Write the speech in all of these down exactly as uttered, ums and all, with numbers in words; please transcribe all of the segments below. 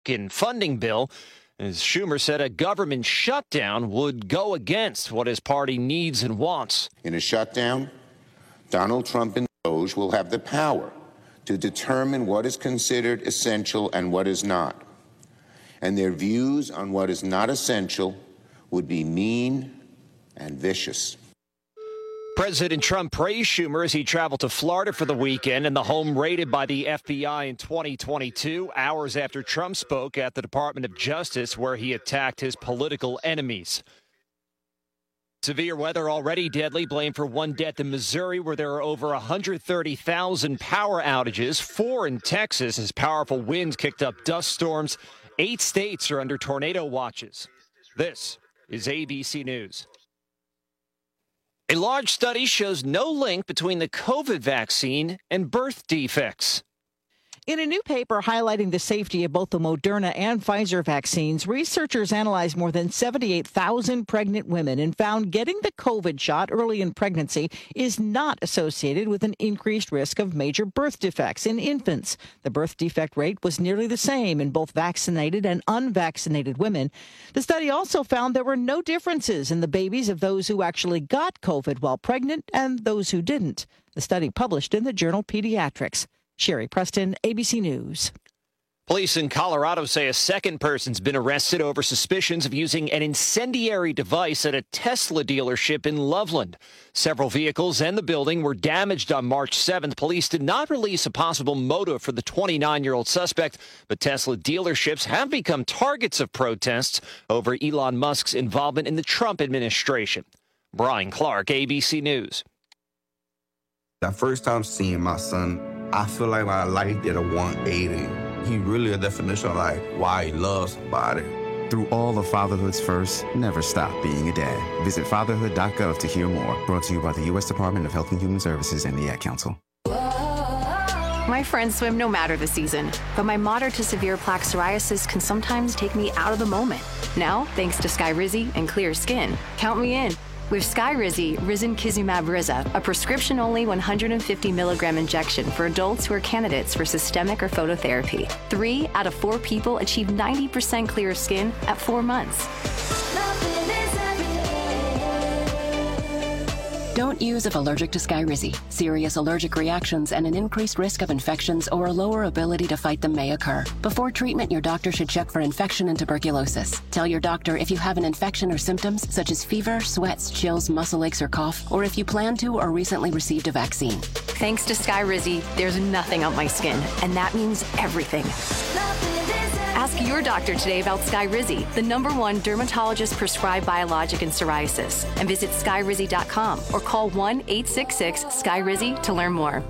in funding bill. As Schumer said, a government shutdown would go against what his party needs and wants. In a shutdown, Donald Trump and DOJ will have the power to determine what is considered essential and what is not. And their views on what is not essential would be mean and vicious. President Trump praised Schumer as he traveled to Florida for the weekend and the home raided by the F B I in twenty twenty-two, hours after Trump spoke at the Department of Justice, where he attacked his political enemies. Severe weather already deadly, blamed for one death in Missouri, where there are over one hundred thirty thousand power outages, four in Texas as powerful winds kicked up dust storms. Eight states are under tornado watches. This is A B C News. A large study shows no link between the COVID vaccine and birth defects. In a new paper highlighting the safety of both the Moderna and Pfizer vaccines, researchers analyzed more than seventy-eight thousand pregnant women and found getting the COVID shot early in pregnancy is not associated with an increased risk of major birth defects in infants. The birth defect rate was nearly the same in both vaccinated and unvaccinated women. The study also found there were no differences in the babies of those who actually got COVID while pregnant and those who didn't. The study published in the journal Pediatrics. Sherry Preston, A B C News. Police in Colorado say a second person's been arrested over suspicions of using an incendiary device at a Tesla dealership in Loveland. Several vehicles and the building were damaged on March seventh. Police did not release a possible motive for the twenty-nine-year-old suspect, but Tesla dealerships have become targets of protests over Elon Musk's involvement in the Trump administration. Brian Clark, A B C News. That first time seeing my son, I feel like my life did a one eighty. He really a definition of like why he loves somebody. Through all of fatherhood's first, never stop being a dad. Visit fatherhood dot gov to hear more. Brought to you by the U S Department of Health and Human Services and the Ad Council. My friends swim no matter the season, but my moderate to severe plaque psoriasis can sometimes take me out of the moment. Now, thanks to Skyrizi and clear skin, count me in. With Skyrizi, Risankizumab Riza, a prescription-only one hundred fifty milligram injection for adults who are candidates for systemic or phototherapy. Three out of four people achieve ninety percent clear skin at four months. Don't use if allergic to Skyrizi. Serious allergic reactions and an increased risk of infections or a lower ability to fight them may occur. Before treatment, your doctor should check for infection and tuberculosis. Tell your doctor if you have an infection or symptoms such as fever, sweats, chills, muscle aches, or cough, or if you plan to or recently received a vaccine. Thanks to Skyrizi, there's nothing on my skin, and that means everything. Ask your doctor today about Skyrizi, the number one dermatologist-prescribed biologic in psoriasis, and visit skyrizi dot com or call one eight six six Skyrizi to learn more.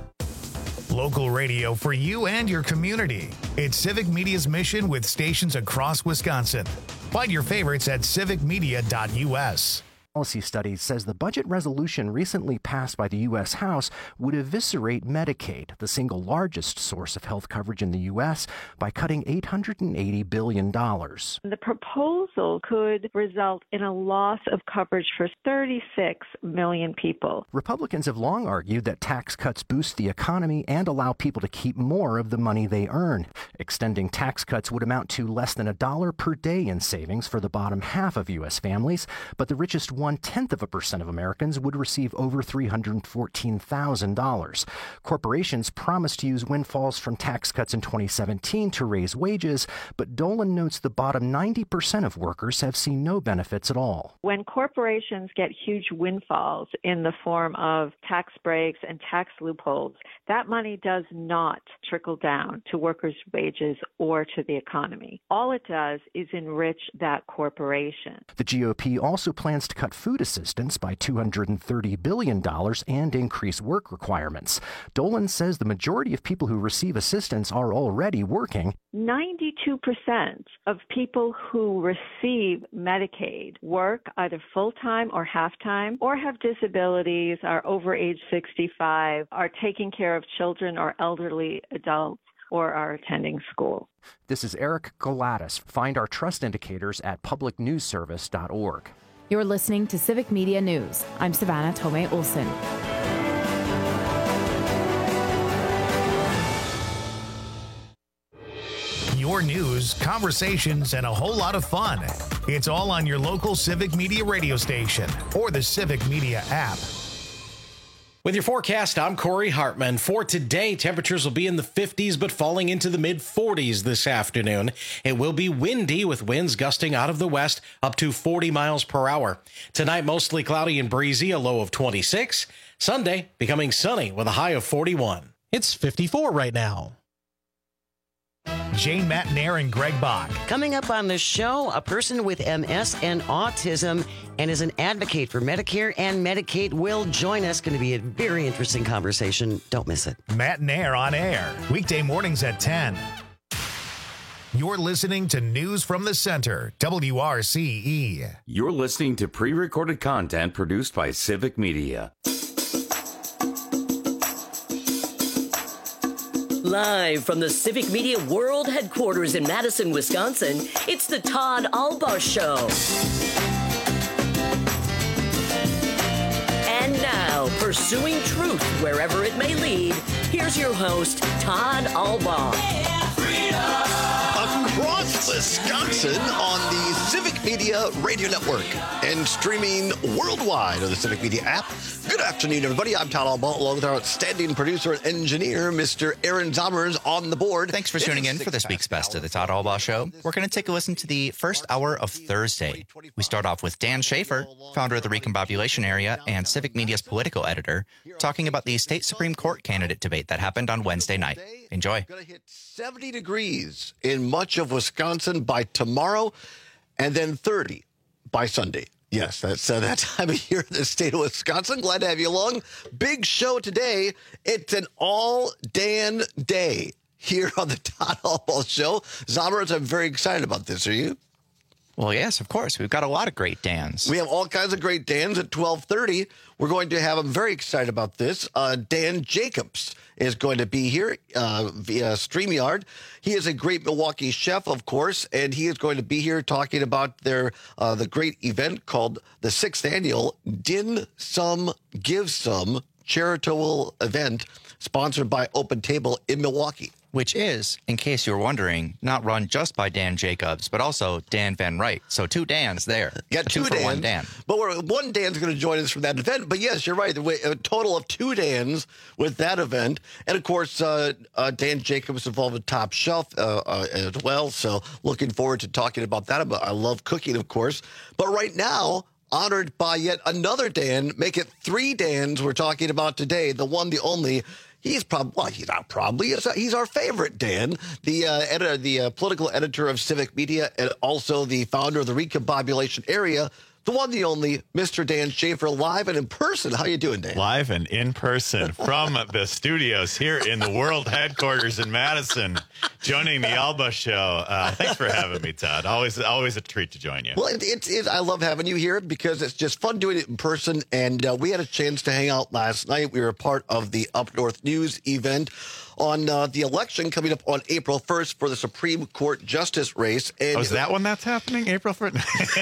Local radio for you and your community. It's Civic Media's mission with stations across Wisconsin. Find your favorites at civic media dot u s. Policy study says the budget resolution recently passed by the U S House would eviscerate Medicaid, the single largest source of health coverage in the U S, by cutting eight hundred eighty billion dollars. The proposal could result in a loss of coverage for thirty-six million people. Republicans have long argued that tax cuts boost the economy and allow people to keep more of the money they earn. Extending tax cuts would amount to less than a dollar per day in savings for the bottom half of U S families, but the richest one-tenth of a percent of Americans would receive over three hundred fourteen thousand dollars. Corporations promised to use windfalls from tax cuts in twenty seventeen to raise wages, but Dolan notes the bottom ninety percent of workers have seen no benefits at all. When corporations get huge windfalls in the form of tax breaks and tax loopholes, that money does not trickle down to workers' wages or to the economy. All it does is enrich that corporation. The G O P also plans to cut food assistance by two hundred thirty billion dollars and increase work requirements. Dolan says the majority of people who receive assistance are already working. ninety-two percent of people who receive Medicaid work either full-time or half-time, or have disabilities, are over age sixty-five, are taking care of children or elderly adults, or are attending school. This is Eric Galatis. Find our trust indicators at public news service dot org. You're listening to Civic Media News. I'm Savannah Tomei Olson. You're More news, conversations, and a whole lot of fun. It's all on your local Civic Media radio station or the Civic Media app. With your forecast, I'm Corey Hartman. For today, temperatures will be in the fifties, but falling into the mid forties this afternoon. It will be windy with winds gusting out of the west up to forty miles per hour. Tonight, mostly cloudy and breezy, a low of twenty-six. Sunday, becoming sunny with a high of forty-one. It's fifty-four right now. Jane Matnair and Greg Bach. Coming up on the show, a person with M S and autism and is an advocate for Medicare and Medicaid will join us. Going to be a very interesting conversation. Don't miss it. Matnair on air, weekday mornings at ten. You're listening to News from the Center, W R C E. You're listening to pre-recorded content produced by Civic Media. Live from the Civic Media World Headquarters in Madison, Wisconsin, it's the Todd Albaugh Show. And now, pursuing truth wherever it may lead, here's your host, Todd Albaugh. Across Wisconsin on the Civic Media Radio Network and streaming worldwide on the Civic Media app. Good afternoon, everybody. I'm Todd Albaugh, along with our outstanding producer and engineer, Mister Aaron Zommers, on the board. Thanks for tuning in for this week's Best of the Todd Albaugh Show. We're going to take a listen to the first hour of Thursday. We start off with Dan Schaefer, founder of the Recombobulation Area and Civic Media's political editor, talking about the state Supreme Court candidate debate that happened on Wednesday night. Enjoy. Going to hit seventy degrees in much of Wisconsin by tomorrow, and then thirty by Sunday. Yes, that's uh, that time of year in the state of Wisconsin. Glad to have you along. Big show today. It's an all-Dan day here on the Todd Albaugh Show. Zommers, I'm very excited about this. Are you? Well, yes, of course. We've got a lot of great Dans. We have all kinds of great Dans at twelve thirty. We're going to have, I'm very excited about this. Uh, Dan Jacobs is going to be here uh, via StreamYard. He is a great Milwaukee chef, of course, and he is going to be here talking about their uh, the great event called the sixth annual Din Some Give Some charitable event sponsored by Open Table in Milwaukee. Which is, in case you're wondering, not run just by Dan Jacobs, but also Dan Van Wright. So two Dans there. You got two, two for Dans. one Dan. But we're, one Dan's going to join us from that event. But yes, you're right. A total of two Dans with that event. And of course, uh, uh, Dan Jacobs involved with Top Shelf uh, uh, as well. So looking forward to talking about that. I love cooking, of course. But right now, honored by yet another Dan, make it three Dans we're talking about today. The one, the only. He's probably, well, he's not probably, he's our favorite Dan, the uh, editor, the uh, political editor of Civic Media, and also the founder of the Recombobulation Area, the one, the only, Mister Dan Schaefer, live and in person. How you doing, Dan? Live and in person from the studios here in the world headquarters in Madison, joining the Albaugh Show. Uh, thanks for having me, Todd. Always, always a treat to join you. Well, it, it, it, I love having you here because it's just fun doing it in person. And uh, we had a chance to hang out last night. We were a part of the Up North News event on uh, the election coming up on April first for the Supreme Court justice race. And oh, is that when that's happening? April first?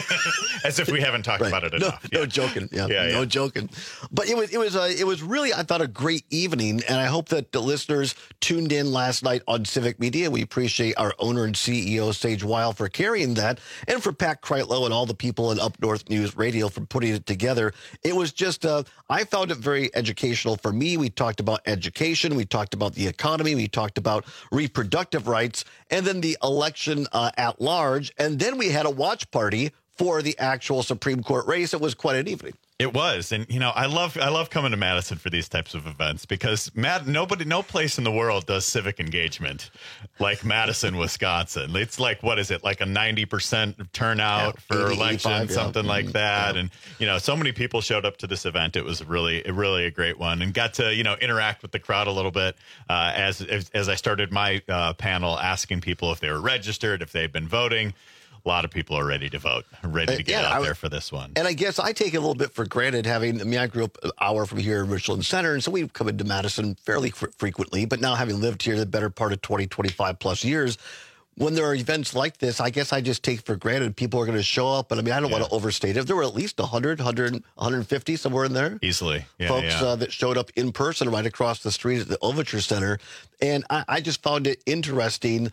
As if we haven't talked right. about it enough. No, yeah. no joking. Yeah, yeah, no yeah. joking. But it was it was uh, it was really, I thought, a great evening, and I hope that the listeners tuned in last night on Civic Media. We appreciate our owner and C E O Sage Weil for carrying that, and for Pat Kreitlow and all the people in Up North News Radio for putting it together. It was just uh, I found it very educational for me. We talked about education, we talked about the economy, we talked about reproductive rights, and then the election uh, at large, and then we had a watch party for the actual Supreme Court race. It was quite an evening. It was. And, you know, I love I love coming to Madison for these types of events because Mad, nobody, no place in the world does civic engagement like Madison, Wisconsin. It's like, what is it, like a ninety percent turnout yeah, for election, yeah. something mm-hmm. like that. Yeah. And, you know, so many people showed up to this event. It was really, really a great one and got to, you know, interact with the crowd a little bit uh, as, as, as I started my uh, panel asking people if they were registered, if they'd been voting. A lot of people are ready to vote, ready to get uh, yeah, out I, there for this one. And I guess I take it a little bit for granted having, I mean, I grew up an hour from here in Richland Center, and so we come into Madison fairly fr- frequently. But now having lived here the better part of twenty, twenty-five plus years, when there are events like this, I guess I just take for granted people are going to show up. And I mean, I don't yeah. want to overstate it. If there were at least one hundred, one hundred, one hundred fifty somewhere in there. Easily. Yeah, folks yeah. Uh, that showed up in person right across the street at the Overture Center. And I, I just found it interesting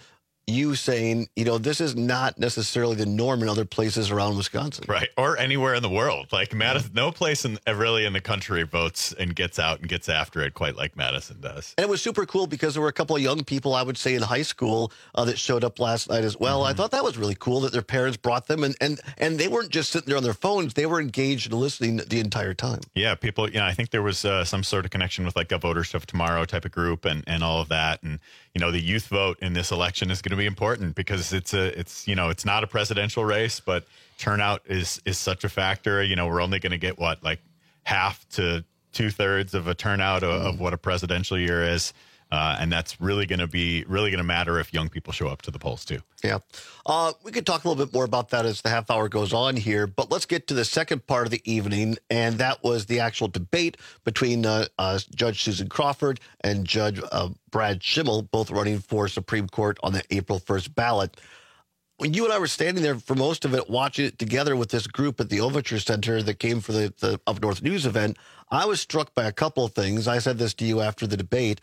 you saying, you know, this is not necessarily the norm in other places around Wisconsin. Right. Or anywhere in the world. Like Madison, no place in really in the country votes and gets out and gets after it quite like Madison does. And it was super cool because there were a couple of young people, I would say, in high school uh, that showed up last night as well. Mm-hmm. I thought that was really cool that their parents brought them, and, and, and they weren't just sitting there on their phones. They were engaged and listening the entire time. Yeah, people, you know, I think there was uh, some sort of connection with like a Voters of Tomorrow type of group and, and all of that. And, you know, the youth vote in this election is going to be important because it's a, it's, you know, it's not a presidential race, but turnout is, is such a factor. You know, we're only going to get what, like half to two thirds of a turnout of, of what a presidential year is. Uh, and that's really going to be really going to matter if young people show up to the polls, too. Yeah. Uh, we could talk a little bit more about that as the half hour goes on here. But let's get to the second part of the evening. And that was the actual debate between uh, uh, Judge Susan Crawford and Judge uh, Brad Schimmel, both running for Supreme Court on the April first ballot. When you and I were standing there for most of it, watching it together with this group at the Overture Center that came for the, the Up North News event, I was struck by a couple of things. I said this to you after the debate.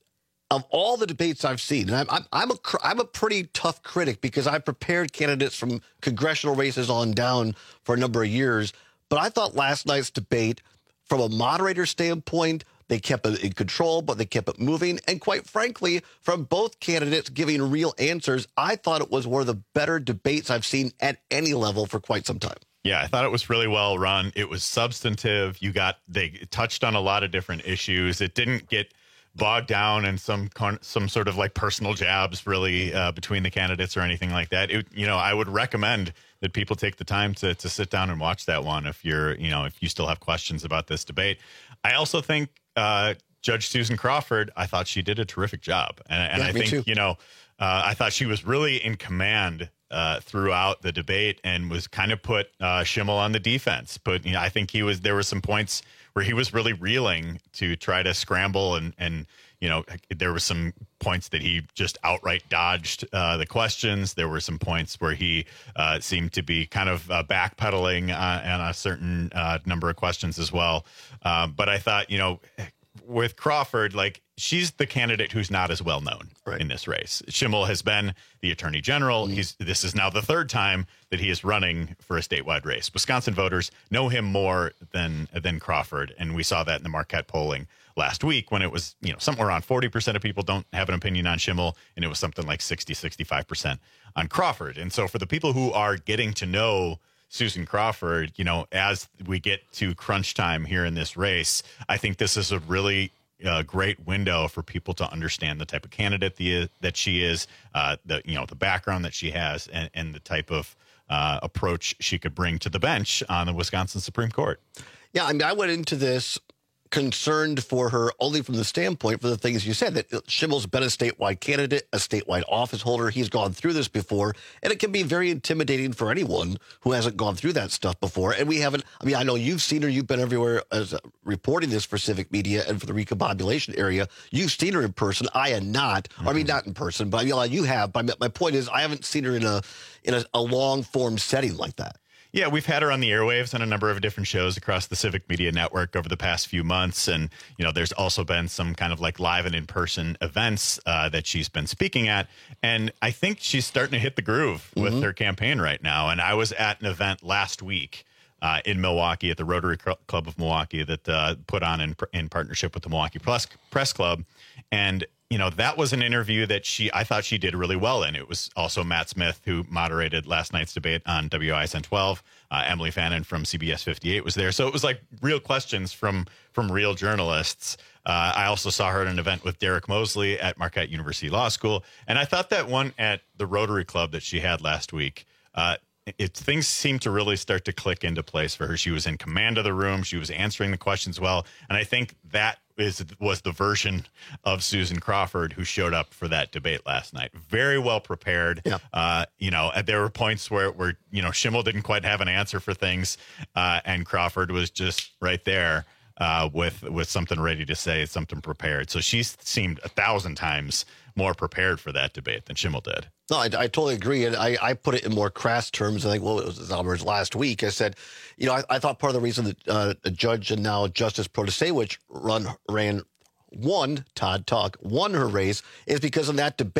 Of all the debates I've seen, and I'm, I'm, I'm, a, I'm a pretty tough critic because I've prepared candidates from congressional races on down for a number of years, but I thought last night's debate, from a moderator standpoint, they kept it in control, but they kept it moving. And quite frankly, from both candidates giving real answers, I thought it was one of the better debates I've seen at any level for quite some time. Yeah, I thought it was really well run. It was substantive. You got, they touched on a lot of different issues. It didn't get bogged down in some some sort of like personal jabs really uh, between the candidates or anything like that. It, you know, I would recommend that people take the time to to sit down and watch that one if you're, you know, if you still have questions about this debate. I also think uh, Judge Susan Crawford, I thought she did a terrific job. And, and yeah, I me think, too. you know, uh, I thought she was really in command uh, throughout the debate and was kind of put uh, Schimmel on the defense. But, you know, I think he was, there were some points where he was really reeling to try to scramble. And, and you know, there were some points that he just outright dodged uh, the questions. There were some points where he uh, seemed to be kind of uh, backpedaling on, on a certain uh, number of questions as well. Um, but I thought, you know, with Crawford, like, she's the candidate who's not as well known right. in this race. Schimmel has been the attorney general. Mm-hmm. He's this is now the third time that he is running for a statewide race. Wisconsin voters know him more than than Crawford, and we saw that in the Marquette polling last week when it was, you know, somewhere around forty percent of people don't have an opinion on Schimmel, and it was something like sixty, sixty-five percent on Crawford. And so for the people who are getting to know Susan Crawford, you know, as we get to crunch time here in this race, I think this is a really uh, great window for people to understand the type of candidate the, that she is, uh, the, you know, the background that she has, and, and the type of uh, approach she could bring to the bench on the Wisconsin Supreme Court. Yeah, I mean, I went into this concerned for her only from the standpoint for the things you said, that Schimmel's been a statewide candidate, a statewide office holder. He's gone through this before, and it can be very intimidating for anyone who hasn't gone through that stuff before. And we haven't, I mean, I know you've seen her, you've been everywhere as uh, reporting this for Civic Media and for the recombobulation area. You've seen her in person. I am not, mm-hmm. I mean, not in person, but I mean, you have. But my point is, I haven't seen her in a, in a, a long form setting like that. Yeah, we've had her on the airwaves on a number of different shows across the Civic Media Network over the past few months. And, you know, there's also been some kind of like live and in-person events uh, that she's been speaking at. And I think she's starting to hit the groove with mm-hmm. her campaign right now. And I was at an event last week uh, in Milwaukee at the Rotary Club of Milwaukee that uh, put on in, in partnership with the Milwaukee Press, Press Club. And you know, that was an interview that she, I thought she did really well in. It was also Matt Smith, who moderated last night's debate on W I S N twelve. Uh, Emily Fannin from C B S fifty-eight was there. So it was like real questions from from real journalists. Uh, I also saw her at an event with Derek Mosley at Marquette University Law School. And I thought that one at the Rotary Club that she had last week, uh, it, things seemed to really start to click into place for her. She was in command of the room. She was answering the questions well. And I think that is was the version of Susan Crawford who showed up for that debate last night. Very well prepared. Yeah. Uh, you know, there were points where, where, you know, Schimmel didn't quite have an answer for things. Uh, and Crawford was just right there uh, with, with something ready to say, something prepared. So she seemed a thousand times more prepared for that debate than Schimmel did. No, I, I totally agree. And I, I put it in more crass terms. I think, well, it was Zalmer's last week. I said, you know, I, I thought part of the reason that uh, a judge and now Justice Protasewicz run ran won Todd Tuck won her race is because in that debate,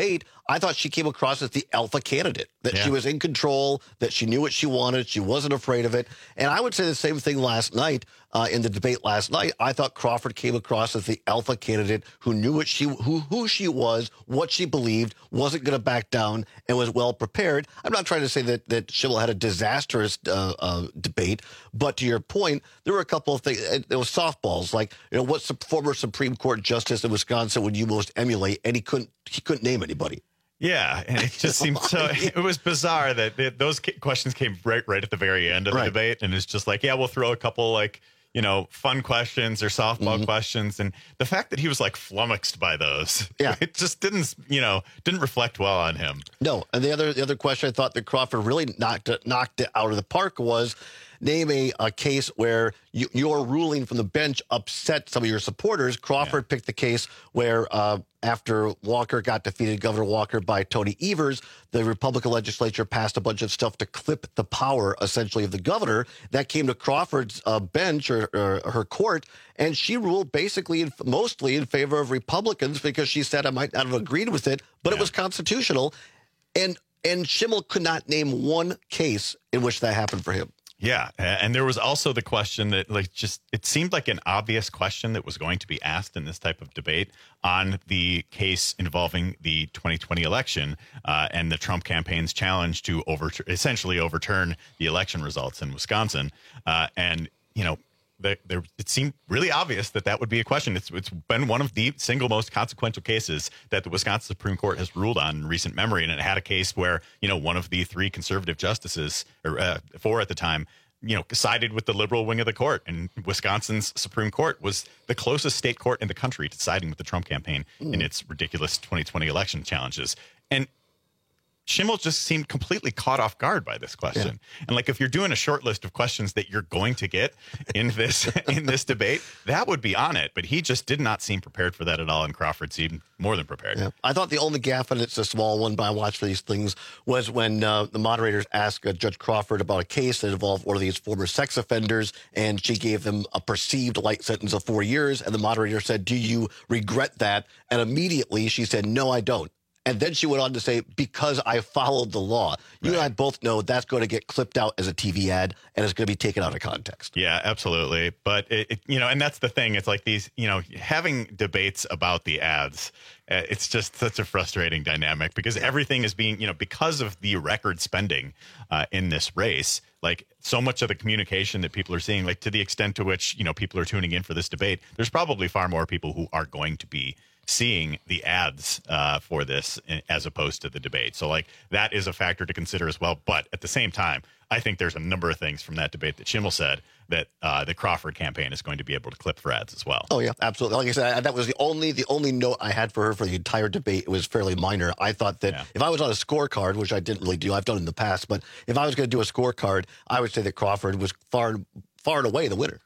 I thought she came across as the alpha candidate, that Yeah. she was in control, that she knew what she wanted, she wasn't afraid of it. And I would say the same thing last night uh, in the debate last night. I thought Crawford came across as the alpha candidate who knew what she who who she was, what she believed, wasn't going to back down, and was well prepared. I'm not trying to say that that Schimmel had a disastrous uh, uh, debate, but to your point, there were a couple of things. There was softballs, like, you know, what's the former Supreme Court justice in Wisconsin would you most emulate? And he couldn't he couldn't name anybody. Yeah, and it just seemed so. It was bizarre that it, those questions came right, right at the very end of the Right. debate, and it's just like, yeah, we'll throw a couple like you know fun questions or softball Mm-hmm. questions, and the fact that he was like flummoxed by those, Yeah. it just didn't you know didn't reflect well on him. No, and the other the other question I thought that Crawford really knocked it, knocked it out of the park was name a, a case where you, your ruling from the bench upset some of your supporters. Crawford picked the case where uh, after Walker got defeated, Governor Walker, by Tony Evers, the Republican legislature passed a bunch of stuff to clip the power, essentially, of the governor. That came to Crawford's uh, bench or, or her court, and she ruled basically in, mostly in favor of Republicans because she said, I might not have agreed with it, but it was constitutional. And and Schimmel could not name one case in which that happened for him. Yeah, and there was also the question that, like, just it seemed like an obvious question that was going to be asked in this type of debate on the case involving the twenty twenty election uh, and the Trump campaign's challenge to over essentially overturn the election results in Wisconsin. Uh, and you know, the, there it seemed really obvious that that would be a question. It's it's been one of the single most consequential cases that the Wisconsin Supreme Court has ruled on in recent memory, and it had a case where you know one of the three conservative justices, or uh, four at the time, you know, sided with the liberal wing of the court, and Wisconsin's Supreme Court was the closest state court in the country to siding with the Trump campaign mm. in its ridiculous twenty twenty election challenges. And Schimmel just seemed completely caught off guard by this question. Yeah. And like, if you're doing a short list of questions that you're going to get in this in this debate, that would be on it. But he just did not seem prepared for that at all. And Crawford seemed more than prepared. Yeah. I thought the only gaffe, and it's a small one, but I watch for these things, was when uh, the moderators asked uh, Judge Crawford about a case that involved one of these former sex offenders, and she gave them a perceived light sentence of four years. And the moderator said, do you regret that? And immediately she said, no, I don't. And then she went on to say, because I followed the law. You right. and I both know that's going to get clipped out as a T V ad, and it's going to be taken out of context. Yeah, absolutely. But, it, it, you know, and that's the thing. It's like these, you know, having debates about the ads, uh, it's just such a frustrating dynamic because everything is being, you know, because of the record spending uh, in this race, like so much of the communication that people are seeing, like to the extent to which, you know, people are tuning in for this debate, there's probably far more people who are going to be seeing the ads uh, for this as opposed to the debate. So like that is a factor to consider as well. But at the same time, I think there's a number of things from that debate that Schimmel said that uh, the Crawford campaign is going to be able to clip for ads as well. Oh, yeah, absolutely. Like I said, that was the only the only note I had for her for the entire debate. It was fairly minor. I thought that yeah. if I was on a scorecard, which I didn't really do, I've done in the past, but if I was going to do a scorecard, I would say that Crawford was far, far and away the winner.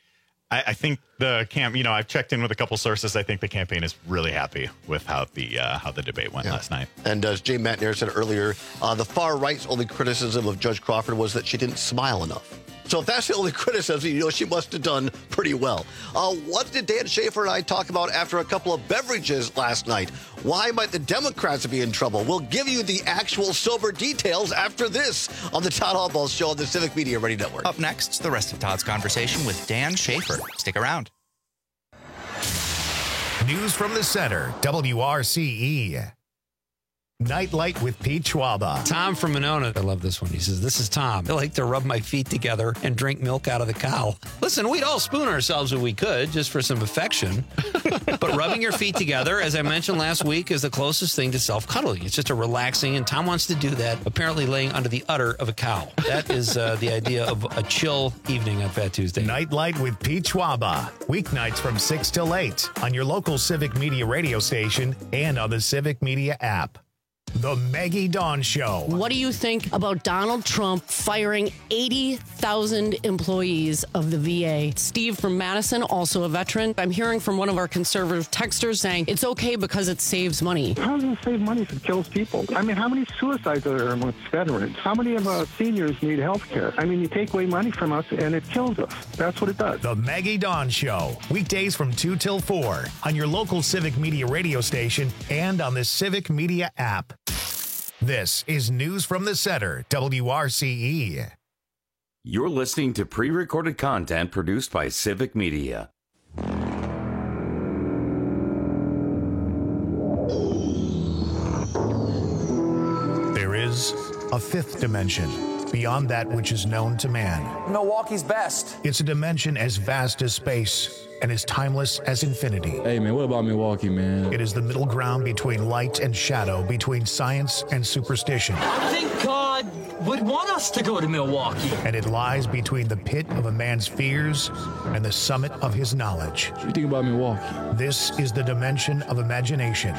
I, I think the camp, you know, I've checked in with a couple sources. I think the campaign is really happy with how the uh, how the debate went yeah. last night. And as Jay Matnair said earlier, uh, the far right's only criticism of Judge Crawford was that she didn't smile enough. So if that's the only criticism, you know, she must have done pretty well. Uh, what did Dan Schaefer and I talk about after a couple of beverages last night? Why might the Democrats be in trouble? We'll give you the actual sober details after this on the Todd Albaugh Show on the Civic Media Ready Network. Up next, the rest of Todd's conversation with Dan Schaefer. Stick around. News from the center, W R C E. Nightlight with Pete Schwaba. Tom from Monona. I love this one. He says, this is Tom. I like to rub my feet together and drink milk out of the cow. Listen, we'd all spoon ourselves if we could, just for some affection. But rubbing your feet together, as I mentioned last week, is the closest thing to self-cuddling. It's just a relaxing, and Tom wants to do that, apparently laying under the udder of a cow. That is uh, the idea of a chill evening on Fat Tuesday. Nightlight with Pete Schwaba. Weeknights from six till eight on your local Civic Media radio station and on the Civic Media app. The Maggie Dawn Show. What do you think about Donald Trump firing eighty thousand employees of the V A? Steve from Madison, also a veteran. I'm hearing from one of our conservative texters saying it's okay because it saves money. How does it save money if it kills people? I mean, how many suicides are there amongst veterans? How many of our seniors need health care? I mean, you take away money from us and it kills us. That's what it does. The Maggie Dawn Show. Weekdays from two till four on your local Civic Media radio station and on the Civic Media app. This is News from the Center, W R C E. You're listening to pre-recorded content produced by Civic Media. There is a fifth dimension beyond that which is known to man. Milwaukee's best. It's a dimension as vast as space and as timeless as infinity. Hey, man, what about Milwaukee, man? It is the middle ground between light and shadow, between science and superstition. I think God would want us to go to Milwaukee. And it lies between the pit of a man's fears and the summit of his knowledge. What do you think about Milwaukee? This is the dimension of imagination.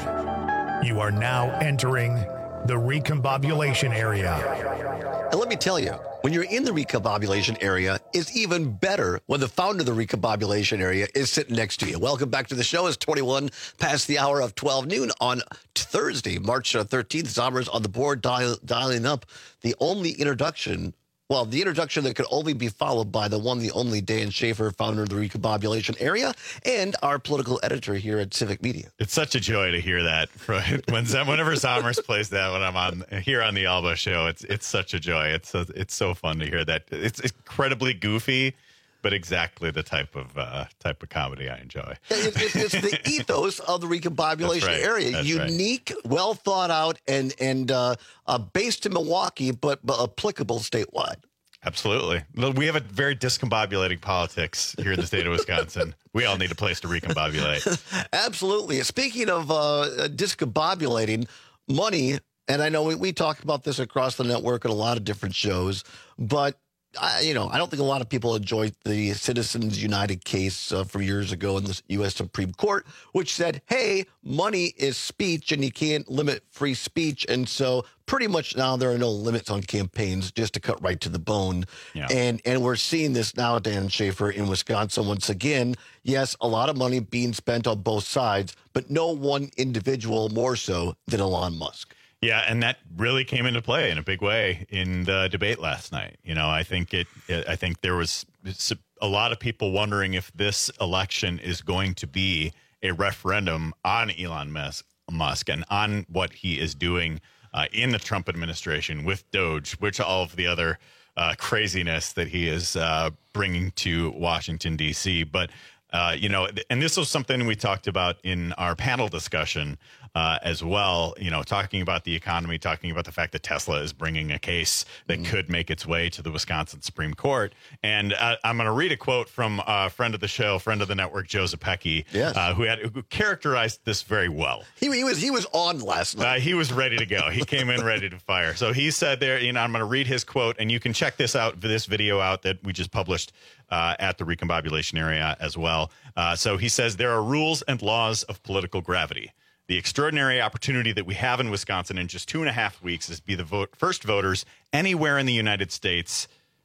You are now entering the recombobulation area. And let me tell you, when you're in the recombobulation area, it's even better when the founder of the recombobulation area is sitting next to you. Welcome back to the show. It's twenty-one past the hour of twelve noon on Thursday, March thirteenth. Zombers on the board dial, dialing up the only introduction. Well, the introduction that could only be followed by the one, the only Dan Schaefer, founder of the recombobulation area, and our political editor here at Civic Media. It's such a joy to hear that. When whenever Zommers plays that, when I'm on here on the Alba show, it's it's such a joy. It's so, it's so fun to hear that. It's incredibly goofy, but exactly the type of uh, type of comedy I enjoy. It, it, it's the ethos of the recombobulation right. area. That's Unique, right. well thought out, and and uh, uh, based in Milwaukee, but, but applicable statewide. Absolutely. We have a very discombobulating politics here in the state of Wisconsin. We all need a place to recombobulate. Absolutely. Speaking of uh, discombobulating, money, and I know we, we talk about this across the network in a lot of different shows, but I, you know, I don't think a lot of people enjoyed the Citizens United case uh, from years ago in the U S Supreme Court, which said, hey, money is speech and you can't limit free speech. And so pretty much now there are no limits on campaigns, just to cut right to the bone. Yeah. And and we're seeing this now, Dan Schaefer, in Wisconsin once again. Yes, a lot of money being spent on both sides, but no one individual more so than Elon Musk. Yeah, and that really came into play in a big way in the debate last night. You know, I think it. it I think there was a lot of people wondering if this election is going to be a referendum on Elon Musk and on what he is doing uh, in the Trump administration with Doge, which all of the other uh, craziness that he is uh, bringing to Washington, D C. But uh, you know, and this was something we talked about in our panel discussion. Uh, as well, you know, talking about the economy, talking about the fact that Tesla is bringing a case that mm. could make its way to the Wisconsin Supreme Court. And uh, I'm going to read a quote from a friend of the show, friend of the network, Joe Zepecki, yes. uh, who had who characterized this very well. He, he was he was on last night. Uh, he was ready to go. He came in ready to fire. So he said there, you know, I'm going to read his quote, and you can check this out, this video out that we just published uh, at the recombobulation area as well. Uh, so he says there are rules and laws of political gravity. The extraordinary opportunity that we have in Wisconsin in just two and a half weeks is to be the vote, first voters anywhere in the United States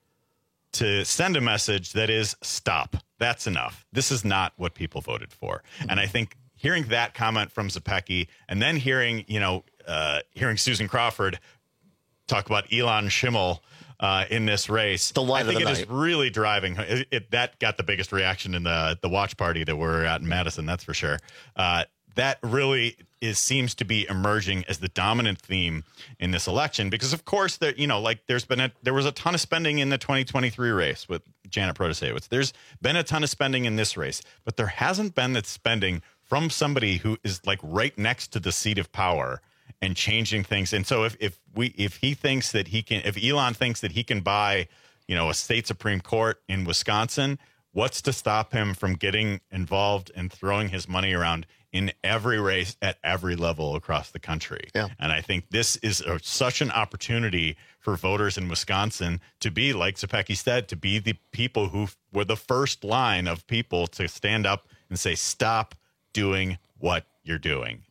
to send a message that is stop. That's enough. This is not what people voted for. And I think hearing that comment from Zepecki and then hearing, you know, uh, hearing Susan Crawford talk about Elon Schimmel uh, in this race, the light I think of the it night. is really driving. It, it, that got the biggest reaction in the, the watch party that we're at in Madison, that's for sure. Uh, That really is seems to be emerging as the dominant theme in this election, because of course there, you know, like there's been a, there was a ton of spending in the twenty twenty-three race with Janet Protasewicz. There's been a ton of spending in this race, but there hasn't been that spending from somebody who is like right next to the seat of power and changing things. And so if if we if he thinks that he can, if Elon thinks that he can buy, you know, a state Supreme Court in Wisconsin, what's to stop him from getting involved and throwing his money around in every race at every level across the country? Yeah. And I think this is a, such an opportunity for voters in Wisconsin to be, like Zepecki said, to be the people who were the first line of people to stand up and say, stop doing what you're doing.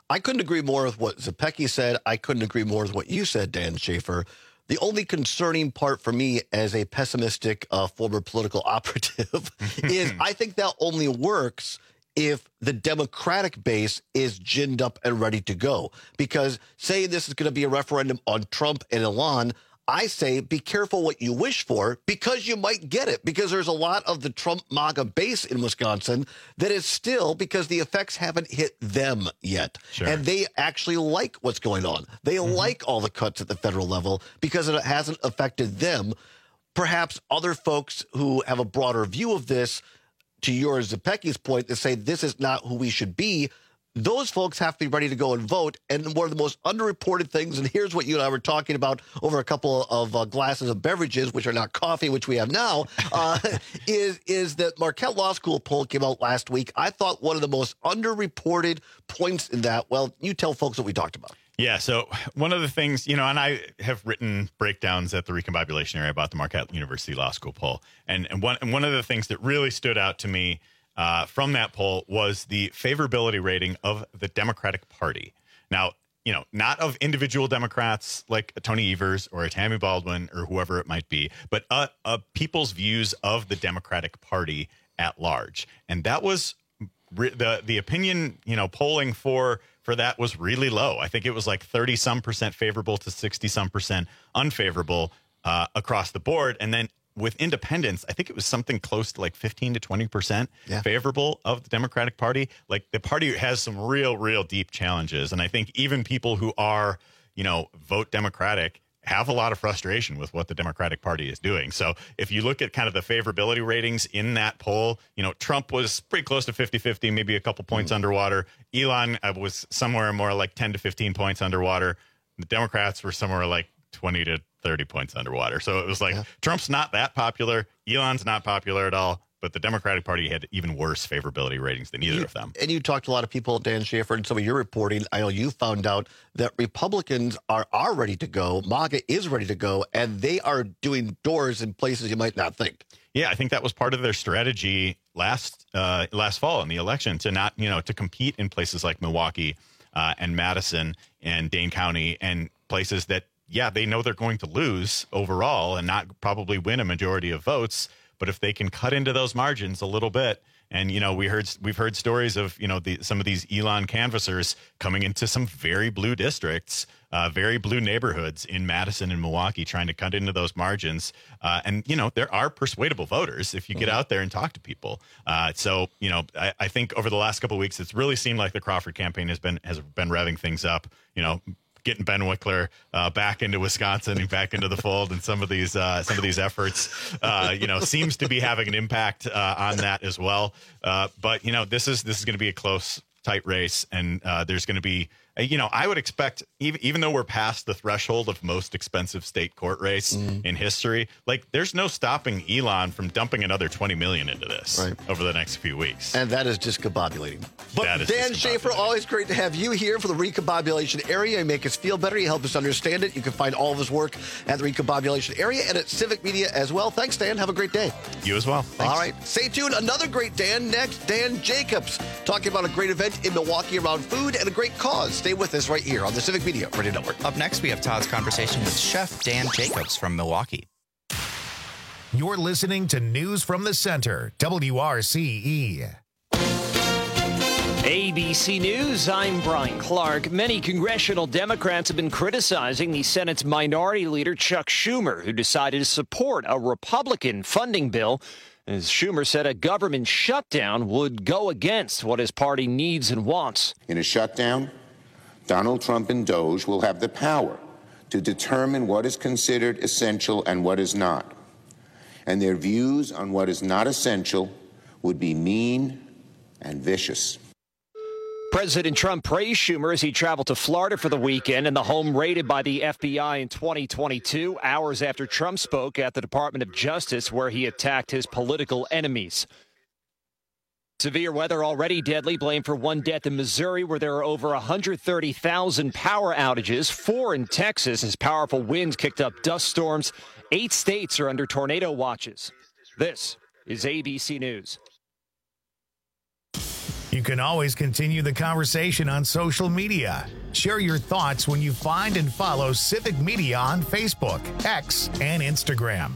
I couldn't agree more with what Zepecki said. I couldn't agree more with what you said, Dan Schaefer. The only concerning part for me as a pessimistic uh, former political operative is I think that only works if the Democratic base is ginned up and ready to go. Because say this is going to be a referendum on Trump and Elon, I say be careful what you wish for because you might get it. Because there's a lot of the Trump MAGA base in Wisconsin that is still, because the effects haven't hit them yet. Sure. And they actually like what's going on. They mm-hmm. like all the cuts at the federal level because it hasn't affected them. Perhaps other folks who have a broader view of this, to your Zepecki's point, to say this is not who we should be, those folks have to be ready to go and vote. And one of the most underreported things, and here's what you and I were talking about over a couple of uh, glasses of beverages, which are not coffee, which we have now, uh, is, is that Marquette Law School poll came out last week. I thought one of the most underreported points in that, well, you tell folks what we talked about. Yeah, so one of the things, you know, and I have written breakdowns at the Recombobulation area about the Marquette University Law School poll. And, and, one, and one of the things that really stood out to me uh, from that poll was the favorability rating of the Democratic Party. Now, you know, not of individual Democrats like Tony Evers or Tammy Baldwin or whoever it might be, but uh, uh, people's views of the Democratic Party at large. And that was re- the the opinion, you know, polling for for that was really low. I think it was like thirty some percent favorable to sixty some percent unfavorable uh, across the board. And then with independents, I think it was something close to like fifteen to twenty percent yeah. favorable of the Democratic Party. Like the party has some real, real deep challenges. And I think even people who are, you know, vote Democratic have a lot of frustration with what the Democratic Party is doing. So if you look at kind of the favorability ratings in that poll, you know, Trump was pretty close to fifty-fifty, maybe a couple points mm. underwater. Elon uh, was somewhere more like ten to fifteen points underwater. The Democrats were somewhere like twenty to thirty points underwater. So it was like, yeah. Trump's not that popular. Elon's not popular at all. But the Democratic Party had even worse favorability ratings than either you, of them. And you talked to a lot of people, Dan Schaefer, and some of your reporting. I know you found out that Republicans are, are ready to go. MAGA is ready to go, and they are doing doors in places you might not think. Yeah, I think that was part of their strategy last uh, last fall in the election to not, you know, to compete in places like Milwaukee uh, and Madison and Dane County and places that, yeah, they know they're going to lose overall and not probably win a majority of votes. But if they can cut into those margins a little bit, and, you know, we heard we've heard stories of, you know, the, some of these Elon canvassers coming into some very blue districts, uh, very blue neighborhoods in Madison and Milwaukee, trying to cut into those margins. Uh, and, you know, there are persuadable voters if you get out there and talk to people. Uh, so, you know, I, I think over the last couple of weeks, it's really seemed like the Crawford campaign has been has been revving things up, you know, getting Ben Wickler uh, back into Wisconsin and back into the fold, and some of these uh, some of these efforts, uh, you know, seems to be having an impact uh, on that as well. Uh, but you know, this is this is going to be a close, tight race, and uh, there's going to be, you know, I would expect, even even though we're past the threshold of most expensive state court race mm. in history, like there's no stopping Elon from dumping another twenty million into this right. over the next few weeks. And that is discombobulating. But Dan Schaefer, always great to have you here for the Recombobulation Area. You make us feel better. You help us understand it. You can find all of his work at the Recombobulation Area and at Civic Media as well. Thanks, Dan. Have a great day. You as well. Thanks. All right. Stay tuned. Another great Dan next. Dan Jacobs talking about a great event in Milwaukee around food and a great cause. Stay with us right here on the Civic Media Radio Network. Up next, we have Todd's conversation with Chef Dan Jacobs from Milwaukee. You're listening to News from the Center, W R C E. A B C News, I'm Brian Clark. Many congressional Democrats have been criticizing the Senate's Minority Leader Chuck Schumer, who decided to support a Republican funding bill. As Schumer said, a government shutdown would go against what his party needs and wants. In a shutdown, Donald Trump and Doge will have the power to determine what is considered essential and what is not. And their views on what is not essential would be mean and vicious. President Trump praised Schumer as he traveled to Florida for the weekend in the home raided by the F B I in twenty twenty-two, hours after Trump spoke at the Department of Justice, where he attacked his political enemies. Severe weather already deadly. Blame for one death in Missouri, where there are over one hundred thirty thousand power outages. Four in Texas as powerful winds kicked up dust storms. Eight states are under tornado watches. This is A B C News. You can always continue the conversation on social media. Share your thoughts when you find and follow Civic Media on Facebook, X, and Instagram.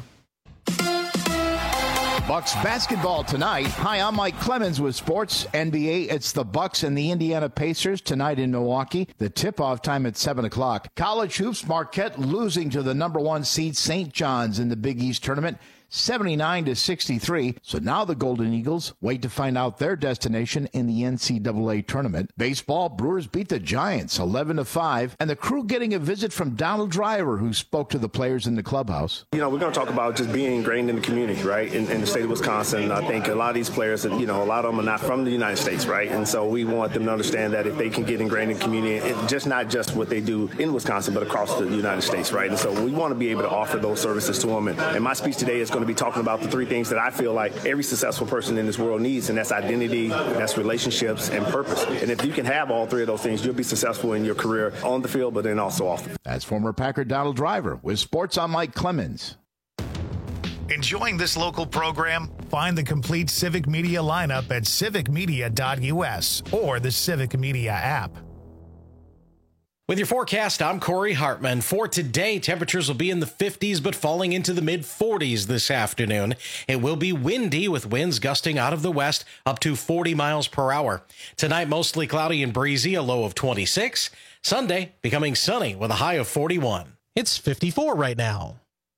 Bucks basketball tonight. Hi, I'm Mike Clemens with Sports N B A. It's the Bucks and the Indiana Pacers tonight in Milwaukee. The tip-off time at seven o'clock. College hoops, Marquette losing to the number one seed Saint John's in the Big East tournament, seventy-nine to sixty-three. So now the Golden Eagles wait to find out their destination in the N C double A tournament. Baseball, Brewers beat the Giants eleven to five, and the Crew getting a visit from Donald Driver, who spoke to the players in the clubhouse. You know, we're going to talk about just being ingrained in the community, right, in, in the state of Wisconsin. I think a lot of these players, you know, a lot of them are not from the United States, right, and so we want them to understand that if they can get ingrained in the community, it's just not just what they do in Wisconsin, but across the United States, right, and so we want to be able to offer those services to them, and, and my speech today is going to be talking about the three things that I feel like every successful person in this world needs, and that's identity, that's relationships, and purpose. And if you can have all three of those things, you'll be successful in your career on the field, but then also off the field. That's former Packer Donald Driver with Sports on Mike Clemens. Enjoying this local program? Find the complete Civic Media lineup at civic media dot u s or the Civic Media app. With your forecast, I'm Corey Hartman. For today, temperatures will be in the fifties, but falling into the mid forties this afternoon. It will be windy with winds gusting out of the west up to forty miles per hour. Tonight, mostly cloudy and breezy, a low of twenty-six. Sunday, becoming sunny with a high of forty-one. It's fifty-four right now.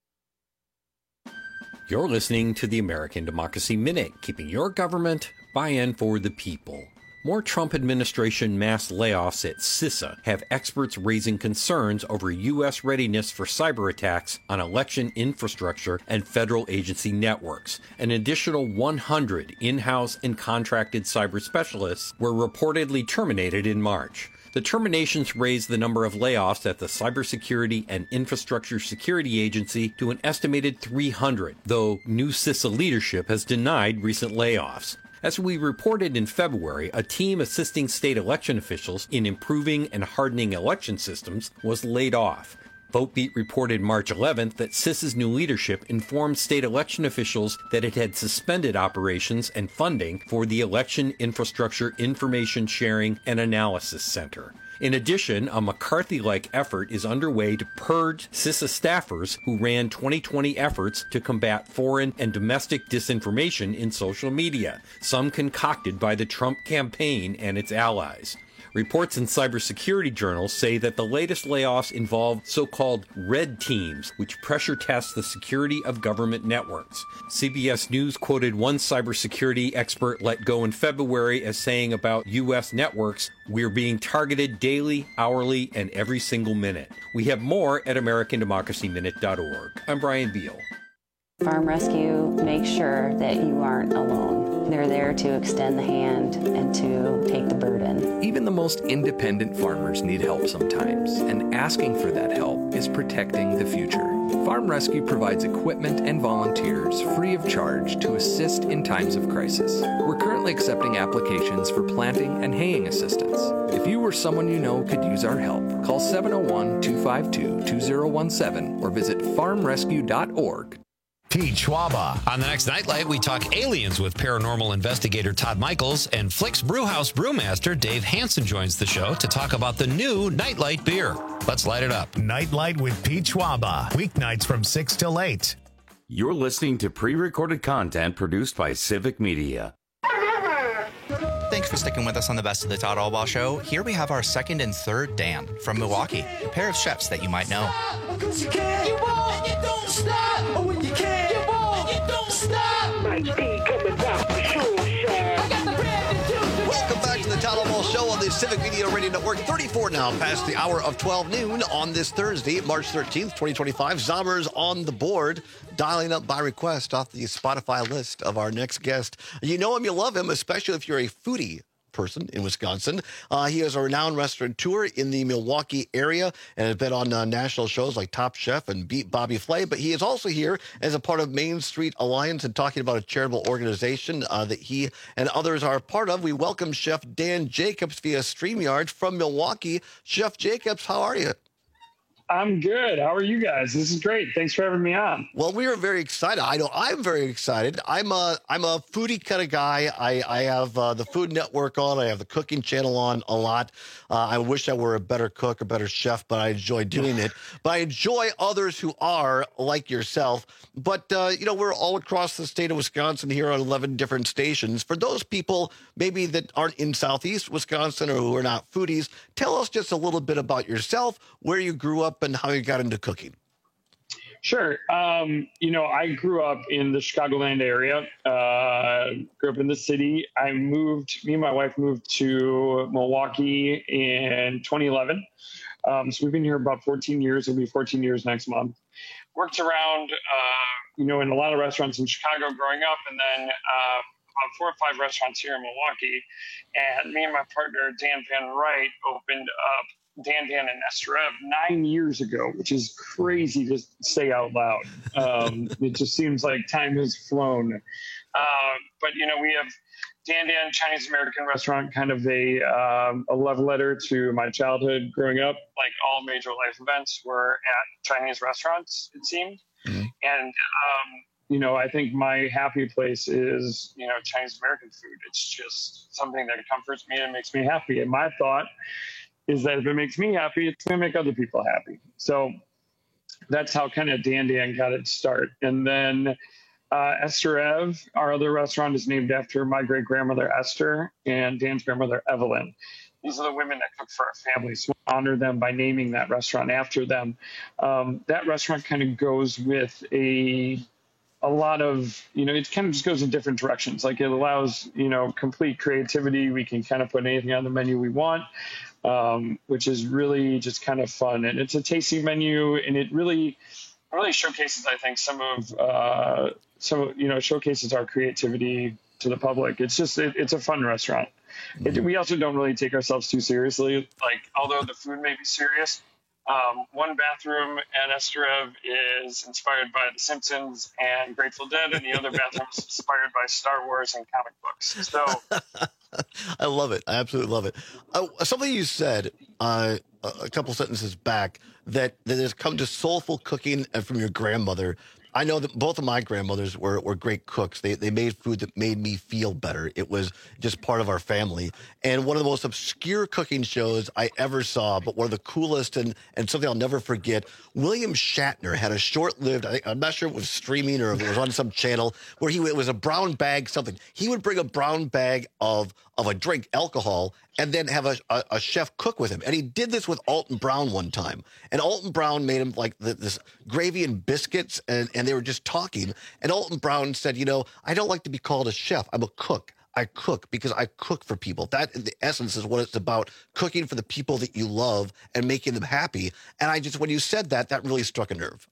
You're listening to the American Democracy Minute, keeping your government by and for the people. More Trump administration mass layoffs at CISA have experts raising concerns over U S readiness for cyber attacks on election infrastructure and federal agency networks. An additional one hundred in-house and contracted cyber specialists were reportedly terminated in March. The terminations raised the number of layoffs at the Cybersecurity and Infrastructure Security Agency to an estimated three hundred, though new CISA leadership has denied recent layoffs. As we reported in February, a team assisting state election officials in improving and hardening election systems was laid off. VoteBeat reported March eleventh that CISA's new leadership informed state election officials that it had suspended operations and funding for the Election Infrastructure Information Sharing and Analysis Center. In addition, a McCarthy-like effort is underway to purge CISA staffers who ran twenty twenty efforts to combat foreign and domestic disinformation in social media, some concocted by the Trump campaign and its allies. Reports in cybersecurity journals say that the latest layoffs involve so-called red teams, which pressure test the security of government networks. C B S News quoted one cybersecurity expert let go in February as saying about U S networks, "We're being targeted daily, hourly, and every single minute." We have more at american democracy minute dot org. I'm Brian Beal. Farm Rescue makes sure that you aren't alone. They're there to extend the hand and to take the burden. Even the most independent farmers need help sometimes, and asking for that help is protecting the future. Farm Rescue provides equipment and volunteers free of charge to assist in times of crisis. We're currently accepting applications for planting and haying assistance. If you or someone you know could use our help, call seven oh one, two five two, two oh one seven or visit farm rescue dot org. Pete Schwaba. On the next Nightlight, we talk aliens with paranormal investigator Todd Michaels, and Flick's Brewhouse brewmaster Dave Hansen joins the show to talk about the new Nightlight beer. Let's light it up. Nightlight with Pete Schwaba. Weeknights from six till eight. You're listening to pre-recorded content produced by Civic Media. Thanks for sticking with us on the Best of the Todd Albaugh Show. Here we have our second and third Dan from Milwaukee, a pair of chefs that you might know. Welcome back to the Todd Albaugh Show on the Civic Media Radio Network. thirty-four now past the hour of twelve noon on this Thursday, March thirteenth, twenty twenty-five. Zommers on the board, dialing up by request off the Spotify list of our next guest. You know him, you love him, especially if you're a foodie person in Wisconsin. Uh, he is a renowned restaurateur in the Milwaukee area and has been on uh, national shows like Top Chef and Beat Bobby Flay, but he is also here as a part of Main Street Alliance and talking about a charitable organization uh, that he and others are part of. We welcome Chef Dan Jacobs via StreamYard from Milwaukee. Chef Jacobs, how are you? I'm good. How are you guys? This is great. Thanks for having me on. Well, we are very excited. I know I'm very excited. I'm a I'm a foodie kind of guy. I I have uh, the Food Network on. I have the Cooking Channel on a lot. Uh, I wish I were a better cook, a better chef, but I enjoy doing it. But I enjoy others who are like yourself. But uh, you know, we're all across the state of Wisconsin here on eleven different stations. For those people maybe that aren't in Southeast Wisconsin or who are not foodies, tell us just a little bit about yourself, where you grew up, and how you got into cooking. Sure. Um, you know, I grew up in the Chicagoland area, uh, grew up in the city. I moved, me and my wife moved to Milwaukee in twenty eleven. Um, so we've been here about fourteen years. It'll be fourteen years next month. Worked around, uh, you know, in a lot of restaurants in Chicago growing up, and then uh, about four or five restaurants here in Milwaukee. And me and my partner, Dan Van Wright, opened up Dan Dan and Esther Ev nine years ago, which is crazy to say out loud. Um, it just seems like time has flown. Uh, but, you know, we have Dan Dan Chinese American restaurant, kind of a, um, a love letter to my childhood growing up. Like all major life events were at Chinese restaurants, it seemed. Mm-hmm. And, um, you know, I think my happy place is, you know, Chinese American food. It's just something that comforts me and makes me happy. And my thought is that if it makes me happy, it's going to make other people happy. So that's how kind of Dan Dan got its start. And then uh, Esther Ev, our other restaurant, is named after my great-grandmother Esther and Dan's grandmother Evelyn. These are the women that cook for our family, so we honor them by naming that restaurant after them. Um, that restaurant kind of goes with a a lot of, you know, it kind of just goes in different directions. Like it allows, you know, complete creativity. We can kind of put anything on the menu we want. Um, which is really just kind of fun. And it's a tasty menu, and it really, really showcases, I think, some of, uh, some, you know, showcases our creativity to the public. It's just, it, it's a fun restaurant. Mm-hmm. It, we also don't really take ourselves too seriously. Like, although the food may be serious, um, one bathroom at Esther Ev is inspired by The Simpsons and Grateful Dead, and the other bathroom is inspired by Star Wars and comic books. So I love it. I absolutely love it. Uh, something you said uh, a couple sentences back that, that has come to soulful cooking from your grandmother. I know that both of my grandmothers were, were great cooks. They they made food that made me feel better. It was just part of our family. And one of the most obscure cooking shows I ever saw, but one of the coolest and, and something I'll never forget, William Shatner had a short-lived, I, I'm not sure if it was streaming or if it was on some channel, where he it was a brown bag something. He would bring a brown bag of of a drink, alcohol, and then have a, a, a chef cook with him. And he did this with Alton Brown one time. And Alton Brown made him like the, this gravy and biscuits, and, and they were just talking. And Alton Brown said, you know, I don't like to be called a chef. I'm a cook. I cook because I cook for people. That, in the essence, is what it's about, cooking for the people that you love and making them happy. And I just, when you said that, that really struck a nerve.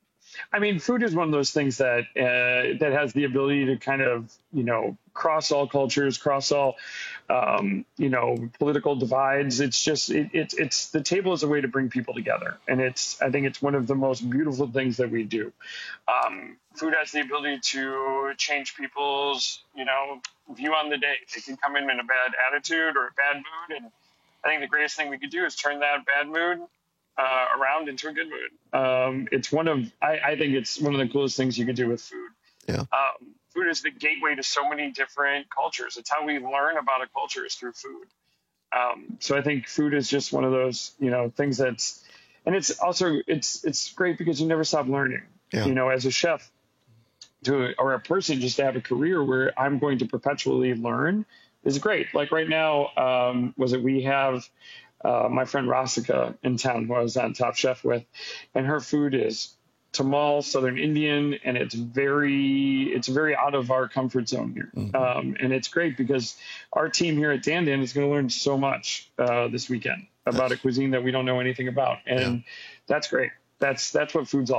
I mean, food is one of those things that uh, that has the ability to kind of, you know, cross all cultures, cross all, um, you know, political divides. It's just it, it's it's the table is a way to bring people together. And it's I think it's one of the most beautiful things that we do. Um, food has the ability to change people's, you know, view on the day. They can come in in a bad attitude or a bad mood. And I think the greatest thing we could do is turn that bad mood Uh, around into a good mood. Um, it's one of, I, I think it's one of the coolest things you can do with food. Yeah. Um, food is the gateway to so many different cultures. It's how we learn about a culture is through food. Um, so I think food is just one of those, you know, things that's, and it's also, it's, it's great because you never stop learning, yeah. you know, as a chef to, or a person just to have a career where I'm going to perpetually learn is great. Like right now, um, was it, we have, Uh, my friend Rasika in town, who I was on Top Chef with, and her food is Tamal, Southern Indian, and it's very, it's very out of our comfort zone here. Mm-hmm. Um, and it's great because our team here at Dan Dan is going to learn so much uh, this weekend about that's, a cuisine that we don't know anything about, and yeah. that's great. That's that's what food's all about.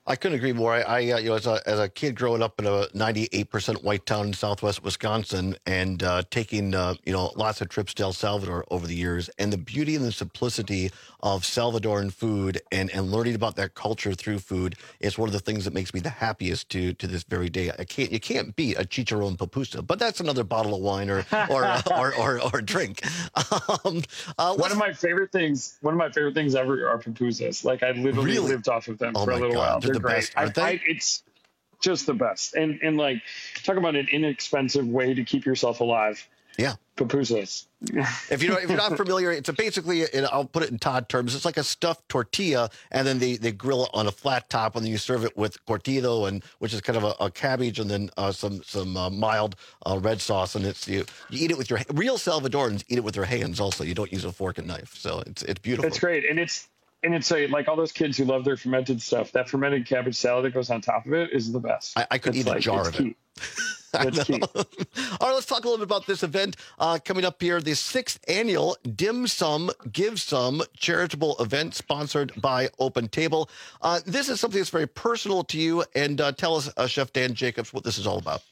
I couldn't agree more. I, I uh, you know, as a, as a kid growing up in a ninety-eight percent white town in southwest Wisconsin and uh, taking, uh, you know, lots of trips to El Salvador over the years, and the beauty and the simplicity of Salvadoran food and, and learning about that culture through food is one of the things that makes me the happiest to to this very day. I can't, you can't beat a chicharron pupusa, but that's another bottle of wine or or uh, or, or, or drink. Um, uh, one of my favorite things, one of my favorite things ever are pupusas. Like I literally Really? lived off of them Oh for a my little God, while. they're the great. best, aren't I, they? I, it's just the best. And and like talk about an inexpensive way to keep yourself alive. Yeah. Pupusas. If you don't, if you're not familiar, it's a basically, and I'll put it in Todd terms, it's like a stuffed tortilla, and then they, they grill it on a flat top, and then you serve it with cortido, and which is kind of a, a cabbage, and then uh, some some uh, mild uh, red sauce, and it's you, you eat it with your real Salvadorans eat it with their hands. Also, you don't use a fork and knife, so it's it's beautiful. It's great, and it's and it's a like all those kids who love their fermented stuff. That fermented cabbage salad that goes on top of it is the best. I, I could It's eat a like- jar it's of key. it. It's key. All right, let's talk a little bit about this event uh, coming up here. The sixth annual Dim Sum Give Some charitable event sponsored by Open Table. Uh, this is something that's very personal to you. And uh, tell us, uh, Chef Dan Jacobs, what this is all about.